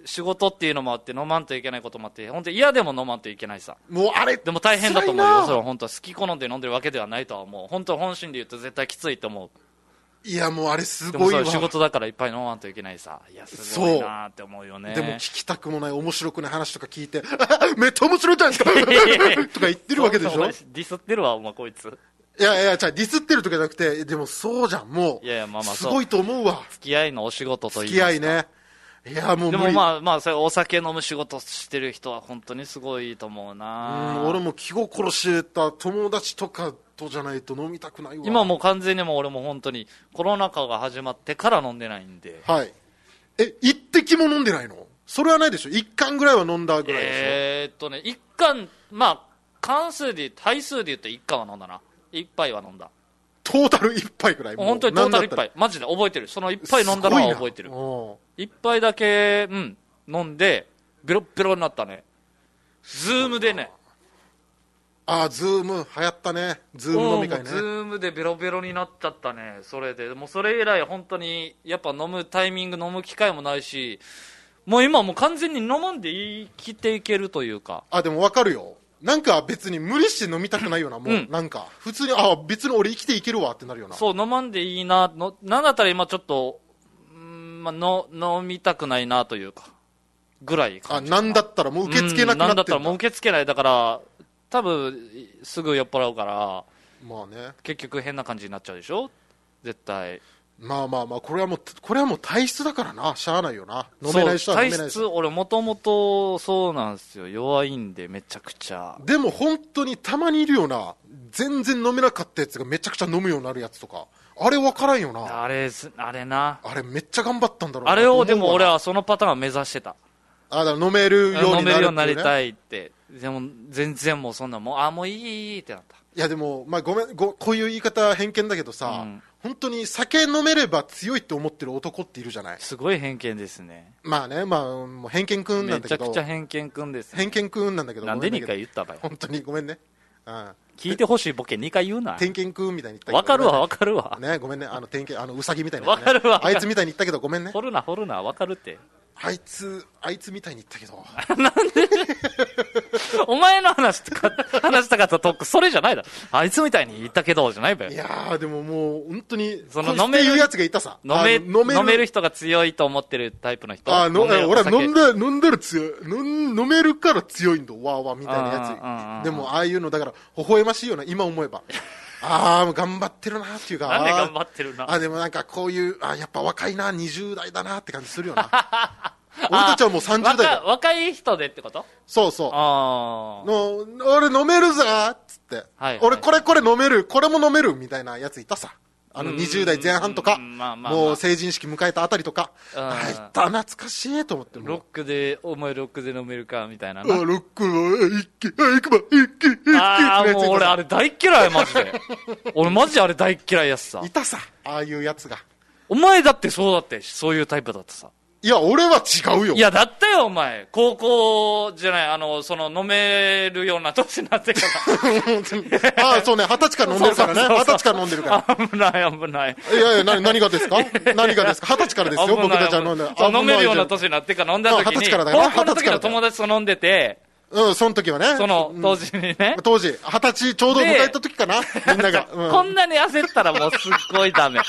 仕事っていうのもあって飲まんといけないこともあって本当に嫌でも飲まんといけないさ。 もうあれでも大変だと思うよ。それは本当は好き好んで飲んでるわけではないとは思う。本当本心で言うと絶対きついと思う。 いやもうあれすごいわ。 でもそれ仕事だからいっぱい飲まんといけないさ。いやすごいなって思うよね。 でも聞きたくもない面白くない話とか聞いてめっちゃ面白いじゃないですかとか言ってるわけでしょ。 ディスってるわお前こいつ。 いやいや、じゃあディスってるとかじゃなくて、でもそうじゃん、もう。 いやいや、まあまあすごいと思うわ。 付き合いのお仕事といい付き合いね。いや、もう無理。 でもまあまあ、それお酒飲む仕事してる人は本当にすごいと思うな。 うん、俺も気心知れた友達とかとじゃないと飲みたくないわ。 今もう完全にもう俺も本当にコロナ禍が始まってから飲んでないんで。 はい。え、一滴も飲んでないの？それはないでしょ。一缶ぐらいは飲んだぐらいでしょ。 えーっとね、一缶、まあ、関数で、杯数で言うと一缶は飲んだな。一杯は飲んだ。 トータル一杯ぐらい。 本当にトータル一杯。マジで覚えてる。その一杯飲んだのは覚えてる。一杯だけ、うん、飲んで、ベロッベロになったね。ズームでね。 ああ、ズーム流行ったね。ズーム飲み会ね。 ズームでベロベロになっちゃったね。それで。もうそれ以来本当に、やっぱ飲むタイミング、飲む機会もないし、もう今もう完全に飲まんで生きていけるというか。 あ、でもわかるよ。なんか別に無理して飲みたくないよな、もう、うん、なんか普通にあ別に俺生きていけるわってなるよな。 そう飲まんでいいなの、なんだったら今ちょっと、んまあ、の飲みたくないなというかぐらい感じ。 あなんだったらもう受け付けなくなってるんだ、うん、なんだったらもう受け付けない。だから多分すぐ酔っ払うから、 まあね、 結局変な感じになっちゃうでしょ絶対。 まあまあまあこれはもうこれはもう体質だからな、しゃあないよな。飲めない人は飲めない。 体質俺もともとそうなんですよ、弱いんでめちゃくちゃ。 でも本当にたまにいるよな、全然飲めなかったやつがめちゃくちゃ飲むようになるやつとか、あれ分からんよな。 あれあれな、 あれめっちゃ頑張ったんだろうな。 あれをでも俺はそのパターンを目指してた。 あだから飲めるようになるっていう、ね、 飲めるようになりたいって。でも全然もうそんなもうあもういいいいってなった。 いやでも、まあ、ごめんごこういう言い方偏見だけどさ、うん、本当に酒飲めれば強いって思ってる男っているじゃない。 すごい偏見ですね。 まあね、まあ、もう偏見くんなんだけど、 めちゃくちゃ偏見くんです、ね、 偏見くんなんだけど、 なんでにかい言ったばよ。 本当にごめんね、うん、 聞いてほしいボケにかい言うな。 偏見くんみたいに言ったけど、 わかるわわかるわ、 ね、ごめんね、あの偏見あのウサギみたいな、 ね、わかるわ、 あいつみたいに言ったけどごめんね。 掘るな掘るな、わかるって。 あいつあいつみたいに言ったけどなんでお前の話とか話したかったトークそれじゃないだろ。あいつみたいに言ったけどじゃないばよ。 いやーでももう本当にその飲めるやつがいたさ。 飲め飲める飲める人が強いと思ってるタイプの人。 あの俺は飲んで飲んでる強い飲飲めるから強いんだわーわーみたいなやつ。でもああいうのだから微笑ましいよな今思えば。ああ頑張ってるなっていうか。 なんで頑張ってるな。 あでもなんかこういうあやっぱ若いなにじゅう代だなって感じするよな。俺たちはもうさんじゅう代だ。 若, 若い人でってこと？ そうそう。 あの俺飲めるぞっつって、はいはい、俺これこれ飲めるこれも飲めるみたいなやついたさ。あのにじゅう代前半とか、まあまあまあ、もう成人式迎えたあたりとか、あいった懐かしいと思ってる。 ロックでお前ロックで飲めるかみたいな。あロックは一気あ行くば一気一気。 ああもう俺あれ大嫌いマジで。俺マジであれ大嫌いやつさ。 いたさああいうやつが。 お前だってそうだってそういうタイプだったさ。 いや俺は違うよ。 いやだったよお前高校じゃないあのその飲めるような年になってからああそうね二十歳から飲んでるからね。二十歳から飲んでるから危ない危ない。 いやいや何何がですか何がですか。二十歳からですよ僕たちは飲んで飲めるような年になってから飲んだ時に高校の時の友達と飲んでてうん、その時はね。 その、当時にね。 当時、二十歳ちょうど迎えた時かな、みんなが、 うん。こんなに焦ったらもうすっごいダメ。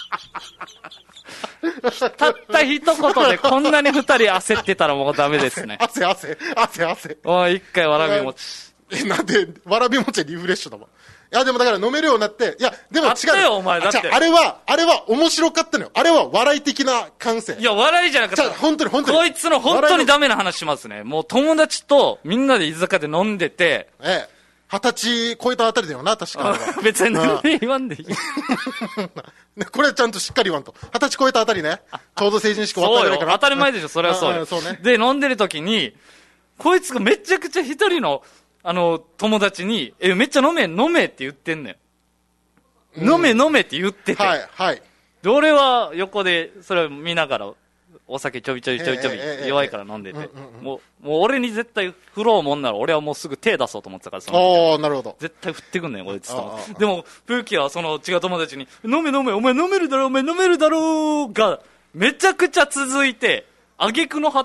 たった一言でこんなに二人焦ってたらもうダメですね。 汗、汗、汗、汗。 おい、一回わらび餅。 え、なんで、わらび餅はリフレッシュだもん。いや、でもだから飲めるようになって、いや、でも違う。あったよ、お前、だって。 あれは、あれは面白かったのよ。あれは笑い的な感性。 いや、笑いじゃなかった。 本当に本当に。 こいつの本当にダメな話しますね。もう友達とみんなで居酒屋で飲んでて。 ええ。二十歳超えたあたりだよな、確かに。別に年齢言わんでいい。 これはちゃんとしっかり言わんと。二十歳超えたあたりね。ちょうど成人式終わったぐらいから。 当たり前でしょ、それはそうよ。そうね。で、飲んでる時に、こいつがめちゃくちゃ一人の、あの、友達に、え、めっちゃ飲め、飲めって言ってんねん。飲め飲めって言ってて。 はい、はい。 で、俺は横で、それを見ながら、お酒ちょびちょびちょびちょび弱いから飲んでて、もう、もう俺に絶対振ろうもんなら俺はもうすぐ手出そうと思ってたから、その。ああ、なるほど。 絶対振ってくんねん、こいつと。でも、プーキはその違う友達に、飲め飲め、お前飲めるだろ、お前飲めるだろうが、めちゃくちゃ続いて、挙句の果て、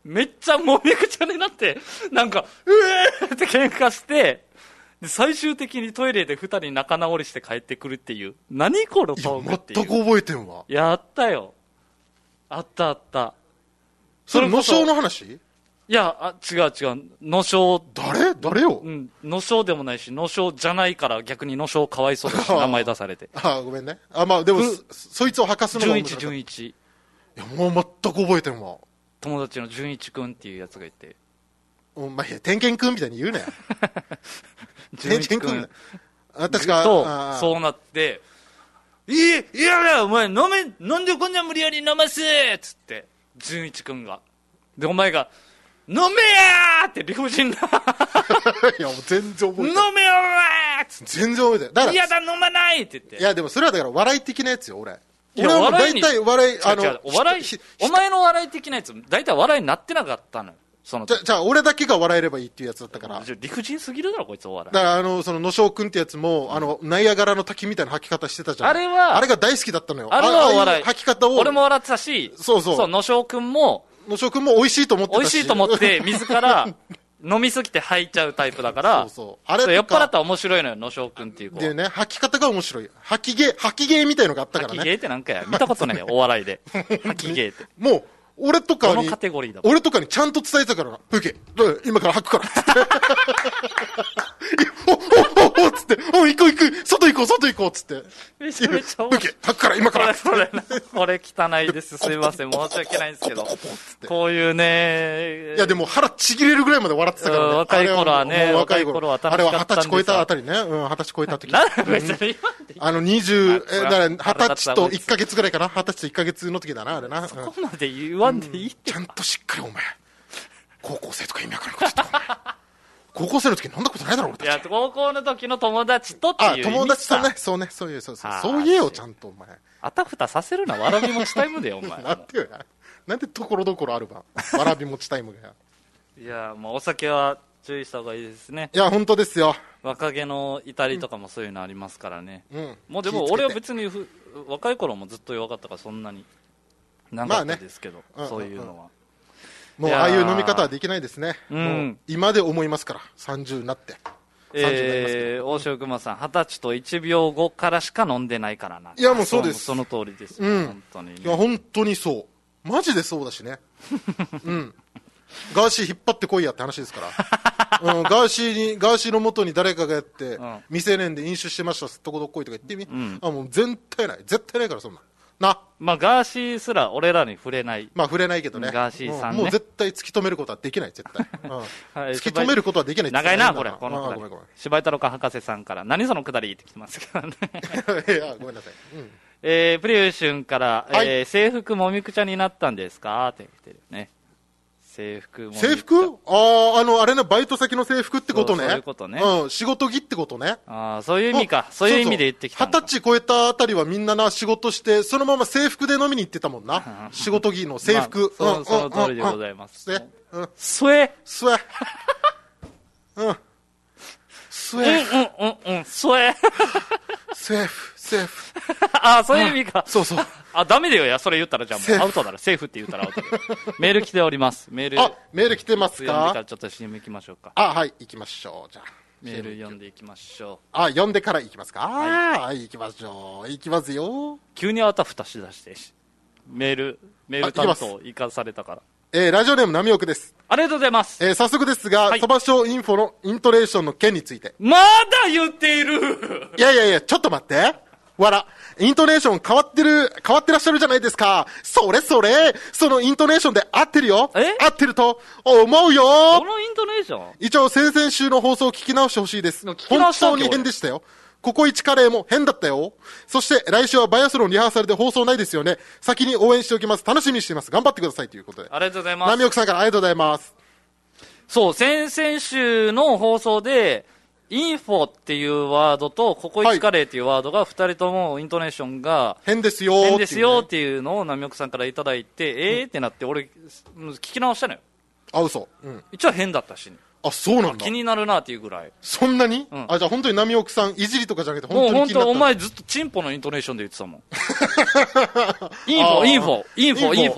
めっちゃもみくちゃになって、なんか、うえーって喧嘩して、で最終的にトイレで二人仲直りして帰ってくるっていう。何このトークっていう。 全く覚えてんわ。 やったよ。あったあった。 それ、のしょうの話？ いや、あ、違う違う。のしょう。 誰誰よ？ うん。のしょうでもないし、のしょうじゃないから逆にのしょうかわいそうだし、名前出されて。 ああ、ごめんね。あ、まあでも、そいつを吐かすのが純一、純一。いや、もう全く覚えてんわ。 友達の純一くんっていうやつがいて。 お前、天元くんみたいに言うなよ。 純一くん。 確か、 と、そうなって、いい、いやいや、お前飲め、飲んでこんな無理やり飲ますつって、純一くんが。で、お前が、飲めやーって理不尽な。 いや、もう全然覚えてない。 飲めよーつって。 全然覚えてない。だから。 いやだ、飲まないって言って。 いや、でもそれはだから笑い的なやつよ、俺。 いや、 俺は大体笑い、 あの、お笑い、お前の笑い的なやつ、大体笑いになってなかったのよ。そのじゃ、じゃあ、俺だけが笑えればいいっていうやつだったから。 理不尽すぎるだろ、こいつお笑い。 だから、あの、その、野翔くんってやつも、あの、ナイアガラの滝みたいな吐き方してたじゃん。 あれは、 あれが大好きだったのよ。 あれはお笑い。 吐き方を。 俺も笑ってたし、 そうそう。 そう、野翔くんも、 野翔くんも美味しいと思ってたし。 美味しいと思って、自ら、飲みすぎて吐いちゃうタイプだから、そうそう。あれ酔っ払ったら面白いのよ、野翔くんっていう子。 でね、吐き方が面白い。吐き芸、吐き芸みたいのがあったからね。 吐き芸ってなんかや、見たことないよ、お笑いで。吐き芸って。 もう、俺とかに、 どのカテゴリーだ俺とかにちゃんと伝えてたからな。ブケ、今から吐くから。お、お、お、お、つって、お、行こう行く、外行こう、外行こう、つって。 めちゃめちゃブケ、吐くから、今から。 これ、これ汚いです。すいません。申し訳ないんですけど。こういうね。 いや、でも腹ちぎれるぐらいまで笑ってたからね。 若い頃はね、 若い頃はあれは二十歳超えたあたりね。うん、二十歳超えた時。 なんで別に言わんでいい。 あの、二十、え、だから、二十歳と一ヶ月ぐらいかな。二十歳と一ヶ月の時だな、あれな。 そこまで言わんでいいって。 ちゃんとしっかりお前、高校生とか意味わからんこと言ってお前。高校生の時飲んだことないだろ、俺たち。 いや、高校の時の友達とっていう意味さ。 あ、友達とね、そうね、そういう、そうそう。そう言えよ、ちゃんとお前。 あたふたさせるな、わらび餅タイムでよ、お前。 なんてよや。なんでところどころあるわ。わらび餅タイムが。 いや、もうお酒は注意した方がいいですね。 いや、本当ですよ。 若気の至りとかもそういうのありますからね。 うん。 もうでも俺は別にふ若い頃もずっと弱かったからそんなになかったですけど、まあね、そういうのは。 もうああいう飲み方はできないですね。 うん、 今で思いますから、さんじゅうになって。 えー、大塩熊さん、はたちといちびょうごからしか飲んでないからな。 いや、もうそうです。 その通りです。 うん。 本当に、ね。 いや、本当にそう。マジでそうだしね。うん。ガーシー引っ張ってこいやって話ですから。うん、ガーシーに、ガーシーの元に誰かがやって、うん、未成年で飲酒してました、すっとこどっこいとか言ってみ。うん、あ、もう絶対ない。絶対ないから、そんな。な。 まあ、ガーシーすら俺らに触れない。 まあ、触れないけどね。 ガーシーさんね。 うん、もう絶対突き止めることはできない、絶対。うんはい、突き止めることはできない。 長いな、これ。このくだり。柴井太郎か博士さんから、何そのくだりってきてますけどね。 いや、ごめんなさい。うん、 えー、プリウシュンから、はい、えー、制服もみくちゃになったんですかって来てるね。制服もみくちゃ。 制服ああ、あの、あれね、バイト先の制服ってことね。 そう、そういうことね。 うん、仕事着ってことね。 ああ、そういう意味か。そういう意味で言ってきた。 二十歳超えたあたりはみんなな、仕事して、そのまま制服で飲みに行ってたもんな。仕事着の制服。 まあ、そ, その通りでございます。 うん、うん。 スエスエ。うん。スエ。 うんうんうんうん、スエ。 セーフ、セーフ。 ああ、そういう意味か。 そうそう。 あ、ダメだよ、や、それ言ったら、じゃあもうアウトだろ。セーフって言ったらアウトだよ。メール来ております。メール。 あ、メール来てますか？ 読んでからちょっと シーエム 行きましょうか。 あ、はい、行きましょう。じゃあ。 メール読んでいきましょう。 あ、読んでから行きますか？はい、はい、行きましょう。行きますよ。 急にあたふたしだして、メール、メール担当行かされたから。 えー、ラジオネームナミオクです。 ありがとうございます。 えー、早速ですが、そばしょうインフォのイントレーションの件について。 まだ言っているいやいやいや、ちょっと待って。わら、イントネーション変わってる、変わってらっしゃるじゃないですか。それそれ、そのイントネーションで合ってるよ。 え合ってると思うよ。 どのイントネーション？ 一応先々週の放送を聞き直してほしいです。本当に変でしたよ。ココイチカレーも変だったよ。そして来週はバイアスロンリハーサルで放送ないですよね。先に応援しておきます。楽しみにしています。頑張ってくださいということで。 ありがとうございます。 ナミオクさんからありがとうございます。 そう、先々週の放送で、インフォっていうワードとココイチカレーっていうワードがふたりともイントネーションが変ですよ変ですよっていうのをナミオクさんからいただいて、うん、えーってなって俺聞き直したのよ。 あ、嘘。うん。 一応変だったし、ね、 あ、そうなんだ。 気になるなっていうぐらい。 そんなに、うん、あ、じゃあ本当にナミオクさんいじりとかじゃなくて本当に気になった。もう本当お前ずっとチンポのイントネーションで言ってたもん。インフォインフォインフォインフォ。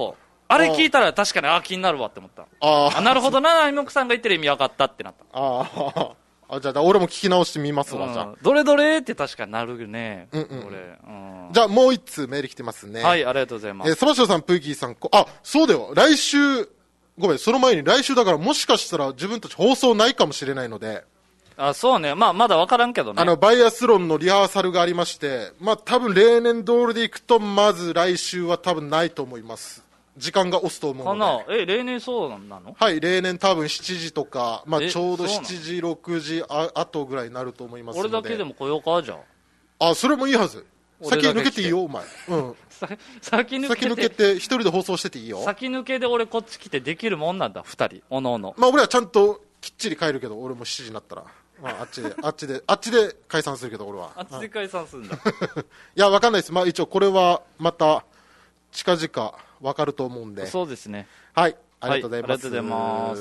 あれ聞いたら確かにあ気になるわって思った。 ああなるほどな、ナイモクさんが言ってる意味分かったってなった。 ああじゃあ俺も聞き直してみますわ、うん、じゃあどれどれって確かになるね、 うんうん、 これ、うん、 じゃあもう一通メール来てますね。 はい、ありがとうございます。 えー、そばしょうさん、プーキーさん、あそうだよ、来週ごめん、その前に来週だからもしかしたら自分たち放送ないかもしれないので、 あそうね、まあ、まだ分からんけどね。 あのバイアスロンのリハーサルがありまして、まあ多分例年通りでいくとまず来週は多分ないと思います。時間が押すと思うので。 かな、え例年そうなの？ はい、例年多分しちじとか、まあ、ちょうどしちじろくじあ後ぐらいになると思いますので。 俺だけでも来ようかじゃあ。 あそれもいいはず。先抜けていいよお前、うん、 先抜けて先抜けて一人で放送してていいよ。 先抜けで俺こっち来てできるもんなんだ、二人おのおの。 まあ俺はちゃんときっちり帰るけど、俺もしちじになったら、まあ、あっちであっちであっちで解散するけど俺はあっちで解散するんだ。 いやわかんないです。まあ一応これはまた近々わかると思うんで。 そうですね。 はい、ありがとうございます。 はい、ありがとうございます。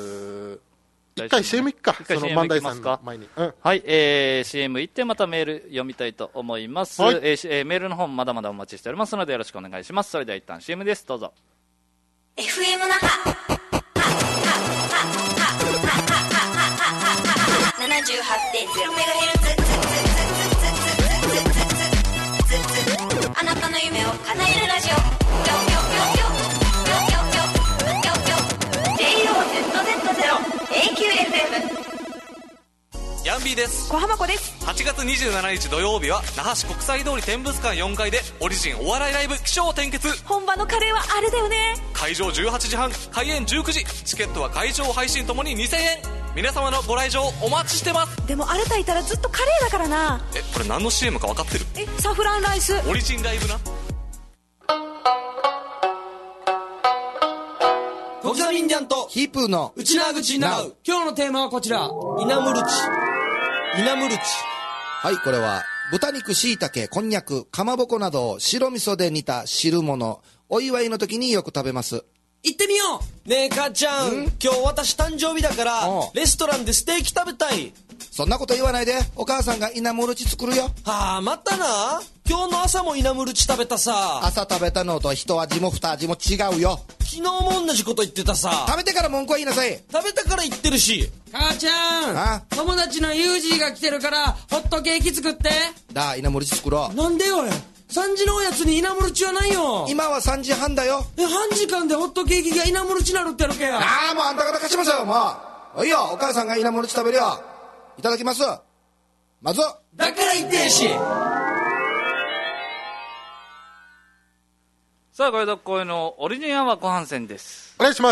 一回 シーエム 行くか。 一回 シーエム 行きますか。 前に、うん、 はい、えー、シーエム 行ってまたメール読みたいと思います。はい、えーえー、メールの方もまだまだお待ちしておりますのでよろしくお願いします。それでは一旦 シーエム です。どうぞ。 エフエム 那覇 ななじゅうはちてんゼロメガヘルツ、あなたの夢を叶えるラジオ。エーキューエフエムヤンビーです。 小浜子です。 はちがつにじゅうしちにち土曜日は那覇市国際通り展物館よんかいでオリジンお笑いライブ起承転結。 本場のカレーはあれだよね。 会場じゅうはちじはん、開演じゅうくじ。チケットは会場配信ともににせんえん。皆様のご来場お待ちしてます。 でもあなたいたらずっとカレーだからな。 えこれ何の シーエム か分かってる？ えサフランライスオリジンライブな。 小刻みインディアンとヒープーのうちなぐちなう。今日のテーマはこちら、イナムルチ。イナムルチ。 はい、これは豚肉、椎茸、こんにゃく、かまぼこなどを白味噌で煮た汁物。お祝いの時によく食べます。 行ってみよう。ねえ母ちゃん、今日私誕生日だからレストランでステーキ食べたい。 そんなこと言わないで、お母さんがイナムルチ作るよ。 はあ、またな。今日の朝もイナムルチ食べたさ。 朝食べたのと一味も二味も違うよ。 昨日も同じこと言ってたさ。 食べてから文句は言いなさい。 食べたから言ってるし。母ちゃん、 あ友達のユージーが来てるからホットケーキ作って。 だあ、イナムルチ作ろう。 なんでよ。さんじのおやつにイナムルチはないよ。 今はさんじはんだよ。 え、半時間でホットケーキがイナムルチなるってやるけや。 ああ、もうあんた方勝ちましょう。もうおいよ、お母さんがイナムルチ食べるよ。いただきます。まずだから言ってんし。 さあ、これどっこいのオリジンアワー後半戦です。 お願いします。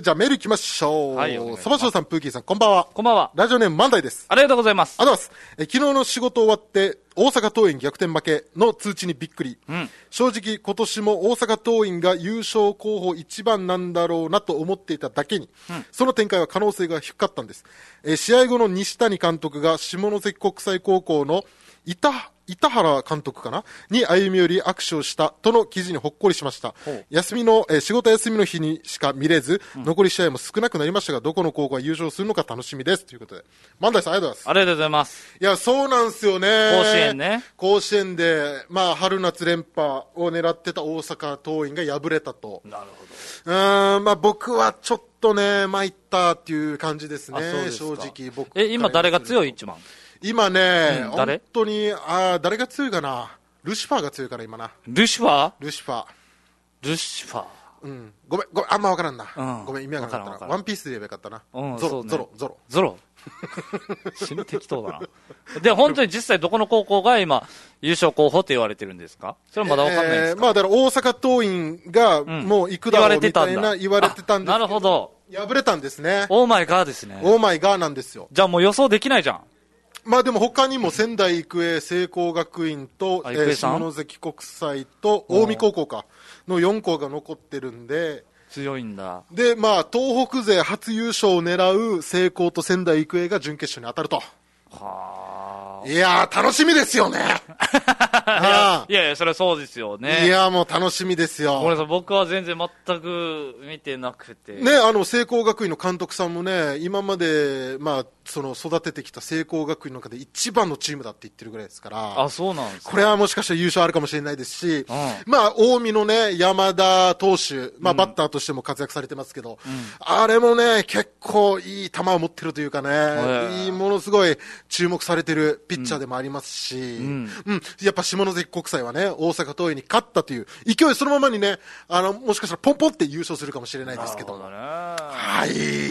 じゃあメール行きましょう。 はい、お願いします。 そばしょうさん、プーキーさん、こんばんは。 こんばんは。 ラジオネーム万代です。 ありがとうございます。 ありがとうございます。え昨日の仕事終わって大阪桐蔭逆転負けの通知にびっくり、うん、正直今年も大阪桐蔭が優勝候補一番なんだろうなと思っていただけに、うん、その展開は可能性が低かったんです。え試合後の西谷監督が下関国際高校の板板原監督かなに歩み寄り握手をしたとの記事にほっこりしました。休みの、えー、仕事休みの日にしか見れず、うん、残り試合も少なくなりましたが、どこの高校が優勝するのか楽しみですということで、万代さんありがとうございます。 ありがとうございます。 いや、そうなんですよね。 甲子園ね。 甲子園で、まあ、春夏連覇を狙ってた大阪桐蔭が敗れたと。 なるほど。うーん、まあ、僕はちょっとね、参ったっていう感じですね。 です正直僕。 え、今誰が強い一番？ 今ね、 うん、誰？ 本当に、あ誰が強いかな。ルシファーが強いかな、今な。 ルシファー？ ルシファー。 ルシファー。 うん。ごめん、ごめん、あんま分からんな。 うん、 ごめん、意味わからんかったな。ワンピースで言えばよかったな。 うん、 ゾロ、 ね、 ゾロ、ゾロ。 ゾロ。死ぬ適当だな。で、本当に実際どこの高校が今、優勝候補って言われてるんですか？それはまだ分かんないんですか？ えー、まあ、だから大阪桐蔭が、もう行くだろうみたいな言われてたんですけど。 なるほど。 敗れたんですね。 オーマイガーですね。 オーマイガーなんですよ。 じゃあもう予想できないじゃん。 まあでも他にも仙台育英、聖光学院と、えー、下関国際と近江高校かのよん校が残ってるんで強いんだ。 で、まあ東北勢初優勝を狙う聖光と仙台育英が準決勝に当たると。 はあ。 いやー楽しみですよね。 あいやいや、それはそうですよね。 いや、もう楽しみですよ。 ごめんなさい、僕は全然全く見てなくて。 ね、あの、聖光学院の監督さんもね、今まで、まあ、その、育ててきた聖光学院の中で一番のチームだって言ってるぐらいですから。 あ、そうなんですか。 これはもしかしたら優勝あるかもしれないですし、 うん、 まあ、近江のね、山田投手、まあ、バッターとしても活躍されてますけど、うん、あれもね、結構いい球を持ってるというかね、うん、いい、ものすごい注目されてるピッチャーでもありますし、うんうん、やっぱ下関国際はね、大阪桐蔭に勝ったという勢いそのままにね、あの、もしかしたらポンポンって優勝するかもしれないですけど。 なるほどね。 はい。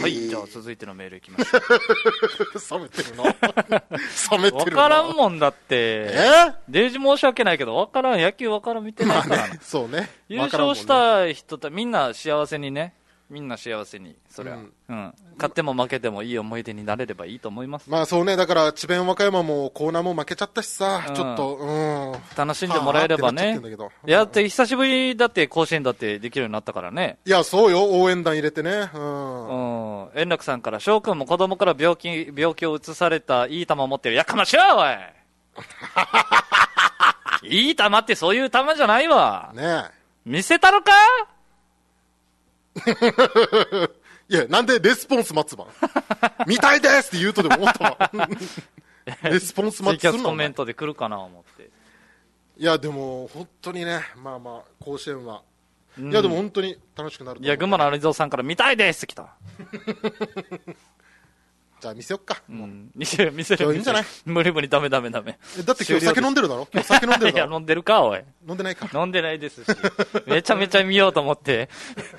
はい、じゃあ続いてのメールいきましょう。 冷めてるの冷めてるのわからんもんだって。 えデージ申し訳ないけど、わからん、野球わからん見てないから、 まあね、そうね。 優勝した人とみんな幸せにね、みんな幸せに、それは、うんうん、勝っても負けてもいい思い出になれればいいと思います。 まあそうね、だから智弁和歌山もコーナーも負けちゃったしさ、うん、ちょっと、うん、 楽しんでもらえればね。いや、って久しぶりだって甲子園だってできるようになったからね。 いや、そうよ、応援団入れてね。うん。 うん。円楽さんから、翔くんも子供から病気、病気を移されたいい球を持ってる。やかましいわ、おいいい球ってそういう球じゃないわ。 ねえ。 見せたのかいや、なんでレスポンス待つば見たいですって言うとでも思ったわ。レスポンス待つのツイキャスコメントで来るかな思って。 いや、でも、本当にね、まあまあ、甲子園は。うん、いや、でも本当に楽しくなると思う。 いや、群馬の有蔵さんから見たいですって来た。 じゃあ見せよっか。 うん、見せる、見せる。 いいんじゃない？ 無理無理、ダメダメダメ。 だって今日酒飲んでるだろ？今日酒飲んでるだろ？ いや、飲んでるか、おい。 飲んでないか。 飲んでないですし。めちゃめちゃ見ようと思って。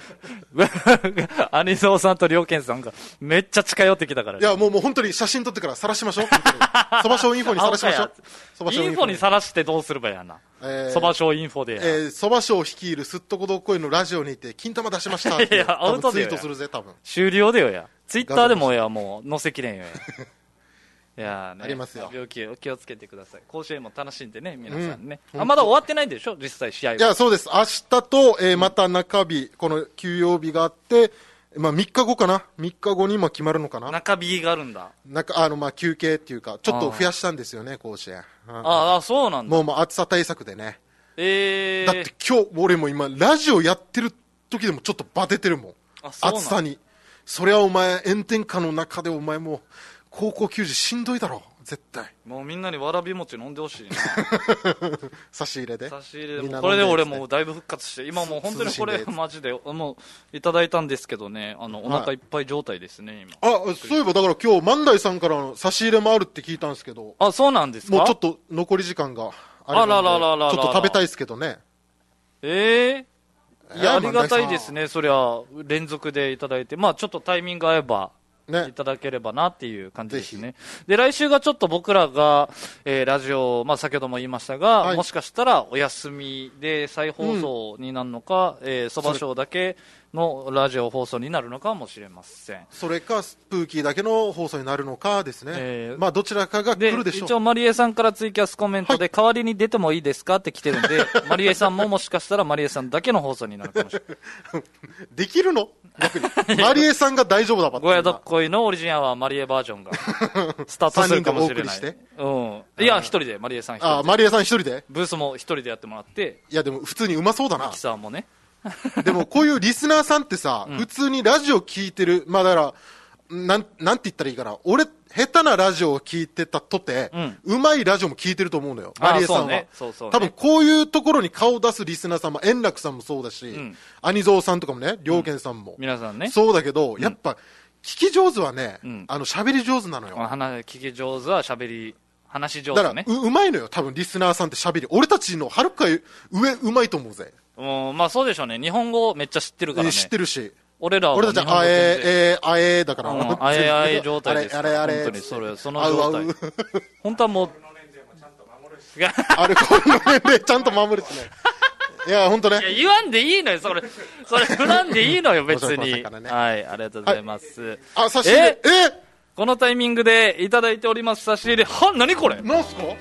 アニゾーさんとりょうけんさんがめっちゃ近寄ってきたから。 いや、もうもう本当に写真撮ってから晒しましょう。そばしょうインフォに晒しましょう。 インフォに晒してどうすればやな。そばしょうインフォでや。 えー、そばしょう率いるすっとこどっこいのラジオにて、金玉出しましたって。 いや、アウトでよ。 ツイートするぜ、多分。 終了でよや。ツイッターでもや、もう載せきれんよや。いやね、 ありますよ。 病気お気をつけてください。甲子園も楽しんでね、皆さんね。うん、あ、まだ終わってないんでしょ実際試合は。 いや、そうです。明日と、えー、また中日、この休養日があって、まあみっかごかな ?みっ 日後にまあ決まるのかな中日があるんだ。 中、あの、まあ休憩っていうか、ちょっと増やしたんですよね、甲子園。 ああ、そうなんだ。 もう、もう暑さ対策でね。 えー。 だって今日、俺も今、ラジオやってる時でもちょっとバテてるもん。 あ、そうなんだ。 暑さに。そりゃお前、炎天下の中でお前もう、高校球児しんどいだろ。絶対もうみんなにわらび餅飲んでほしいな差し入れで差し入れでこれで俺もうだいぶ復活して今もう本当にこれマジでもういただいたんですけどねあのお腹いっぱい状態ですね、 はい、今あそういえばだから今日万代さんからの差し入れもあるって聞いたんですけどあそうなんですかもうちょっと残り時間があれなんであらららららちょっと食べたいですけどねええー、いやありがたいですねそりゃ連続でいただいてまあちょっとタイミング合えばね、いただければなっていう感じですね。で、来週がちょっと僕らが、えー、ラジオ、まあ先ほども言いましたが、はい、もしかしたらお休みで再放送になるのか、うん、えー、そばショーだけのラジオ放送になるのかもしれません。 それか、スプーキーだけの放送になるのかですね。えー、まあどちらかが来るでしょう。 一応マリエさんからツイキャスコメントで、はい、代わりに出てもいいですかって来てるんで、マリエさんももしかしたらマリエさんだけの放送になるかもしれない。 できるの逆にマリエさんが大丈夫だばゴヤドッコイのオリジンアワーマリエバージョンがスタートするかもしれない。うん。いや、一人で、マリエさん一人で。 あ、マリエさん一人でブースも一人でやってもらって。 いや、でも普通にうまそうだな。 ミキサーもね。 でもこういうリスナーさんってさ、うん、普通にラジオ聞いてる、まあだから、なん、なんて言ったらいいかな。俺、下手なラジオを聞いてたとて、うん、まいラジオも聞いてると思うのよ。マリエさんは。そうねそうそうね、多分こういうところに顔を出すリスナーさんも、円楽さんもそうだし、うん、アニゾーさんとかもね、良健さんも、 うん。皆さんね。 そうだけど、やっぱ、聞き上手はね、うん、あの、喋り上手なのよ。 聞き上手は喋り、話し上手ね。 だから、う、うまいのよ。多分リスナーさんって喋り。俺たちのはるか上、うまいと思うぜ。 うん、まあそうでしょうね。日本語めっちゃ知ってるからね。 知ってるし。 俺らは俺たちはあええあえだから。 うん、あえあえ状態です。 あれあれあれ。 本当にそれ、その状態。本当はもう、 アルコールの年齢ちゃんと守るしね。いや、本当ね。 いや、言わんでいいのよ、それ。それ、振らんでいいのよ、別に。ね、はい、ありがとうございます。はい、 あ、差し入れ。ええこのタイミングでいただいております差し入れ。は、なにこれなんすか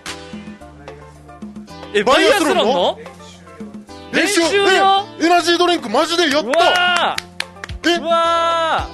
え、バイアスロンの練習用エナジードリンクマジでやったうわーえうわ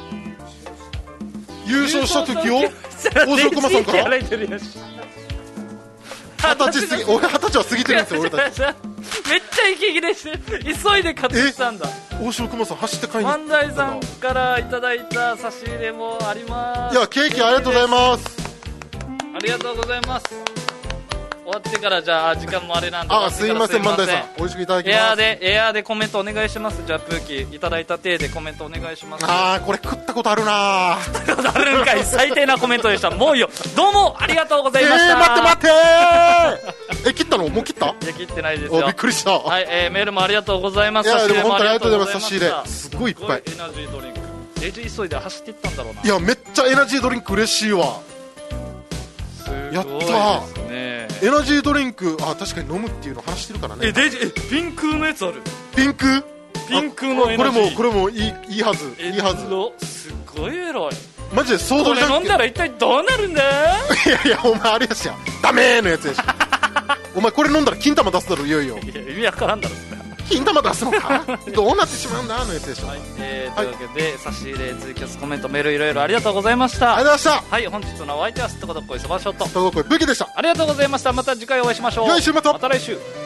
ー優勝した時を大城駒さんから二十歳過ぎ、俺二十歳は過ぎてるんですよ俺たち。 めっちゃ息切れして急いで買ってきたんだ。 大城熊さん走って買いに行った。 万代さんからいただいた差し入れもあります。 いやケーキありがとうございます。 ありがとうございます。終わってからじゃあ時間もあれなんで、 あすいません万代さん美味しくいただきます。 エアーでエアーでコメントお願いします。じゃあプーキいただいた体でコメントお願いします。 あーこれ食ったことあるな食ったことあるんかい。最低なコメントでした。もういいよ。どうもありがとうございました。 えー、待って待ってーえ切ったのもう切った？ いや切ってないですよ。 びっくりした。 はい、えー、メールもありがとうございます。 いやでも本当にありがとうございます。差し入れすごいいっぱい。 エナジードリンクレジ急いで走っていったんだろうな。 いやめっちゃエナジードリンク嬉しいわ。やったー、ね、エナジードリンクあ確かに飲むっていうの話してるからね。 えデジえピンクのやつある。 ピンクピンクのエナジーこれもこれもいいいいはずいいはず。 すごいエロいマジでソードじゃんけん。 これ飲んだら一体どうなるんだいやいやお前あれやしやダメーのやつやしお前これ飲んだら金玉出すだろいよいよ。 いや意味わからんだろ金玉出すのかどうなってしまうんだあのやつでしょ。 はい、えー、というわけで、はい、差し入れツイキャスコメントメールいろいろありがとうございました。 ありがとうございました。 はい本日のお相手はすっとこどっこいそばショットすっとこどっこい武器でした。 ありがとうございました。また次回お会いしましょう。 良い週末を。 また来週。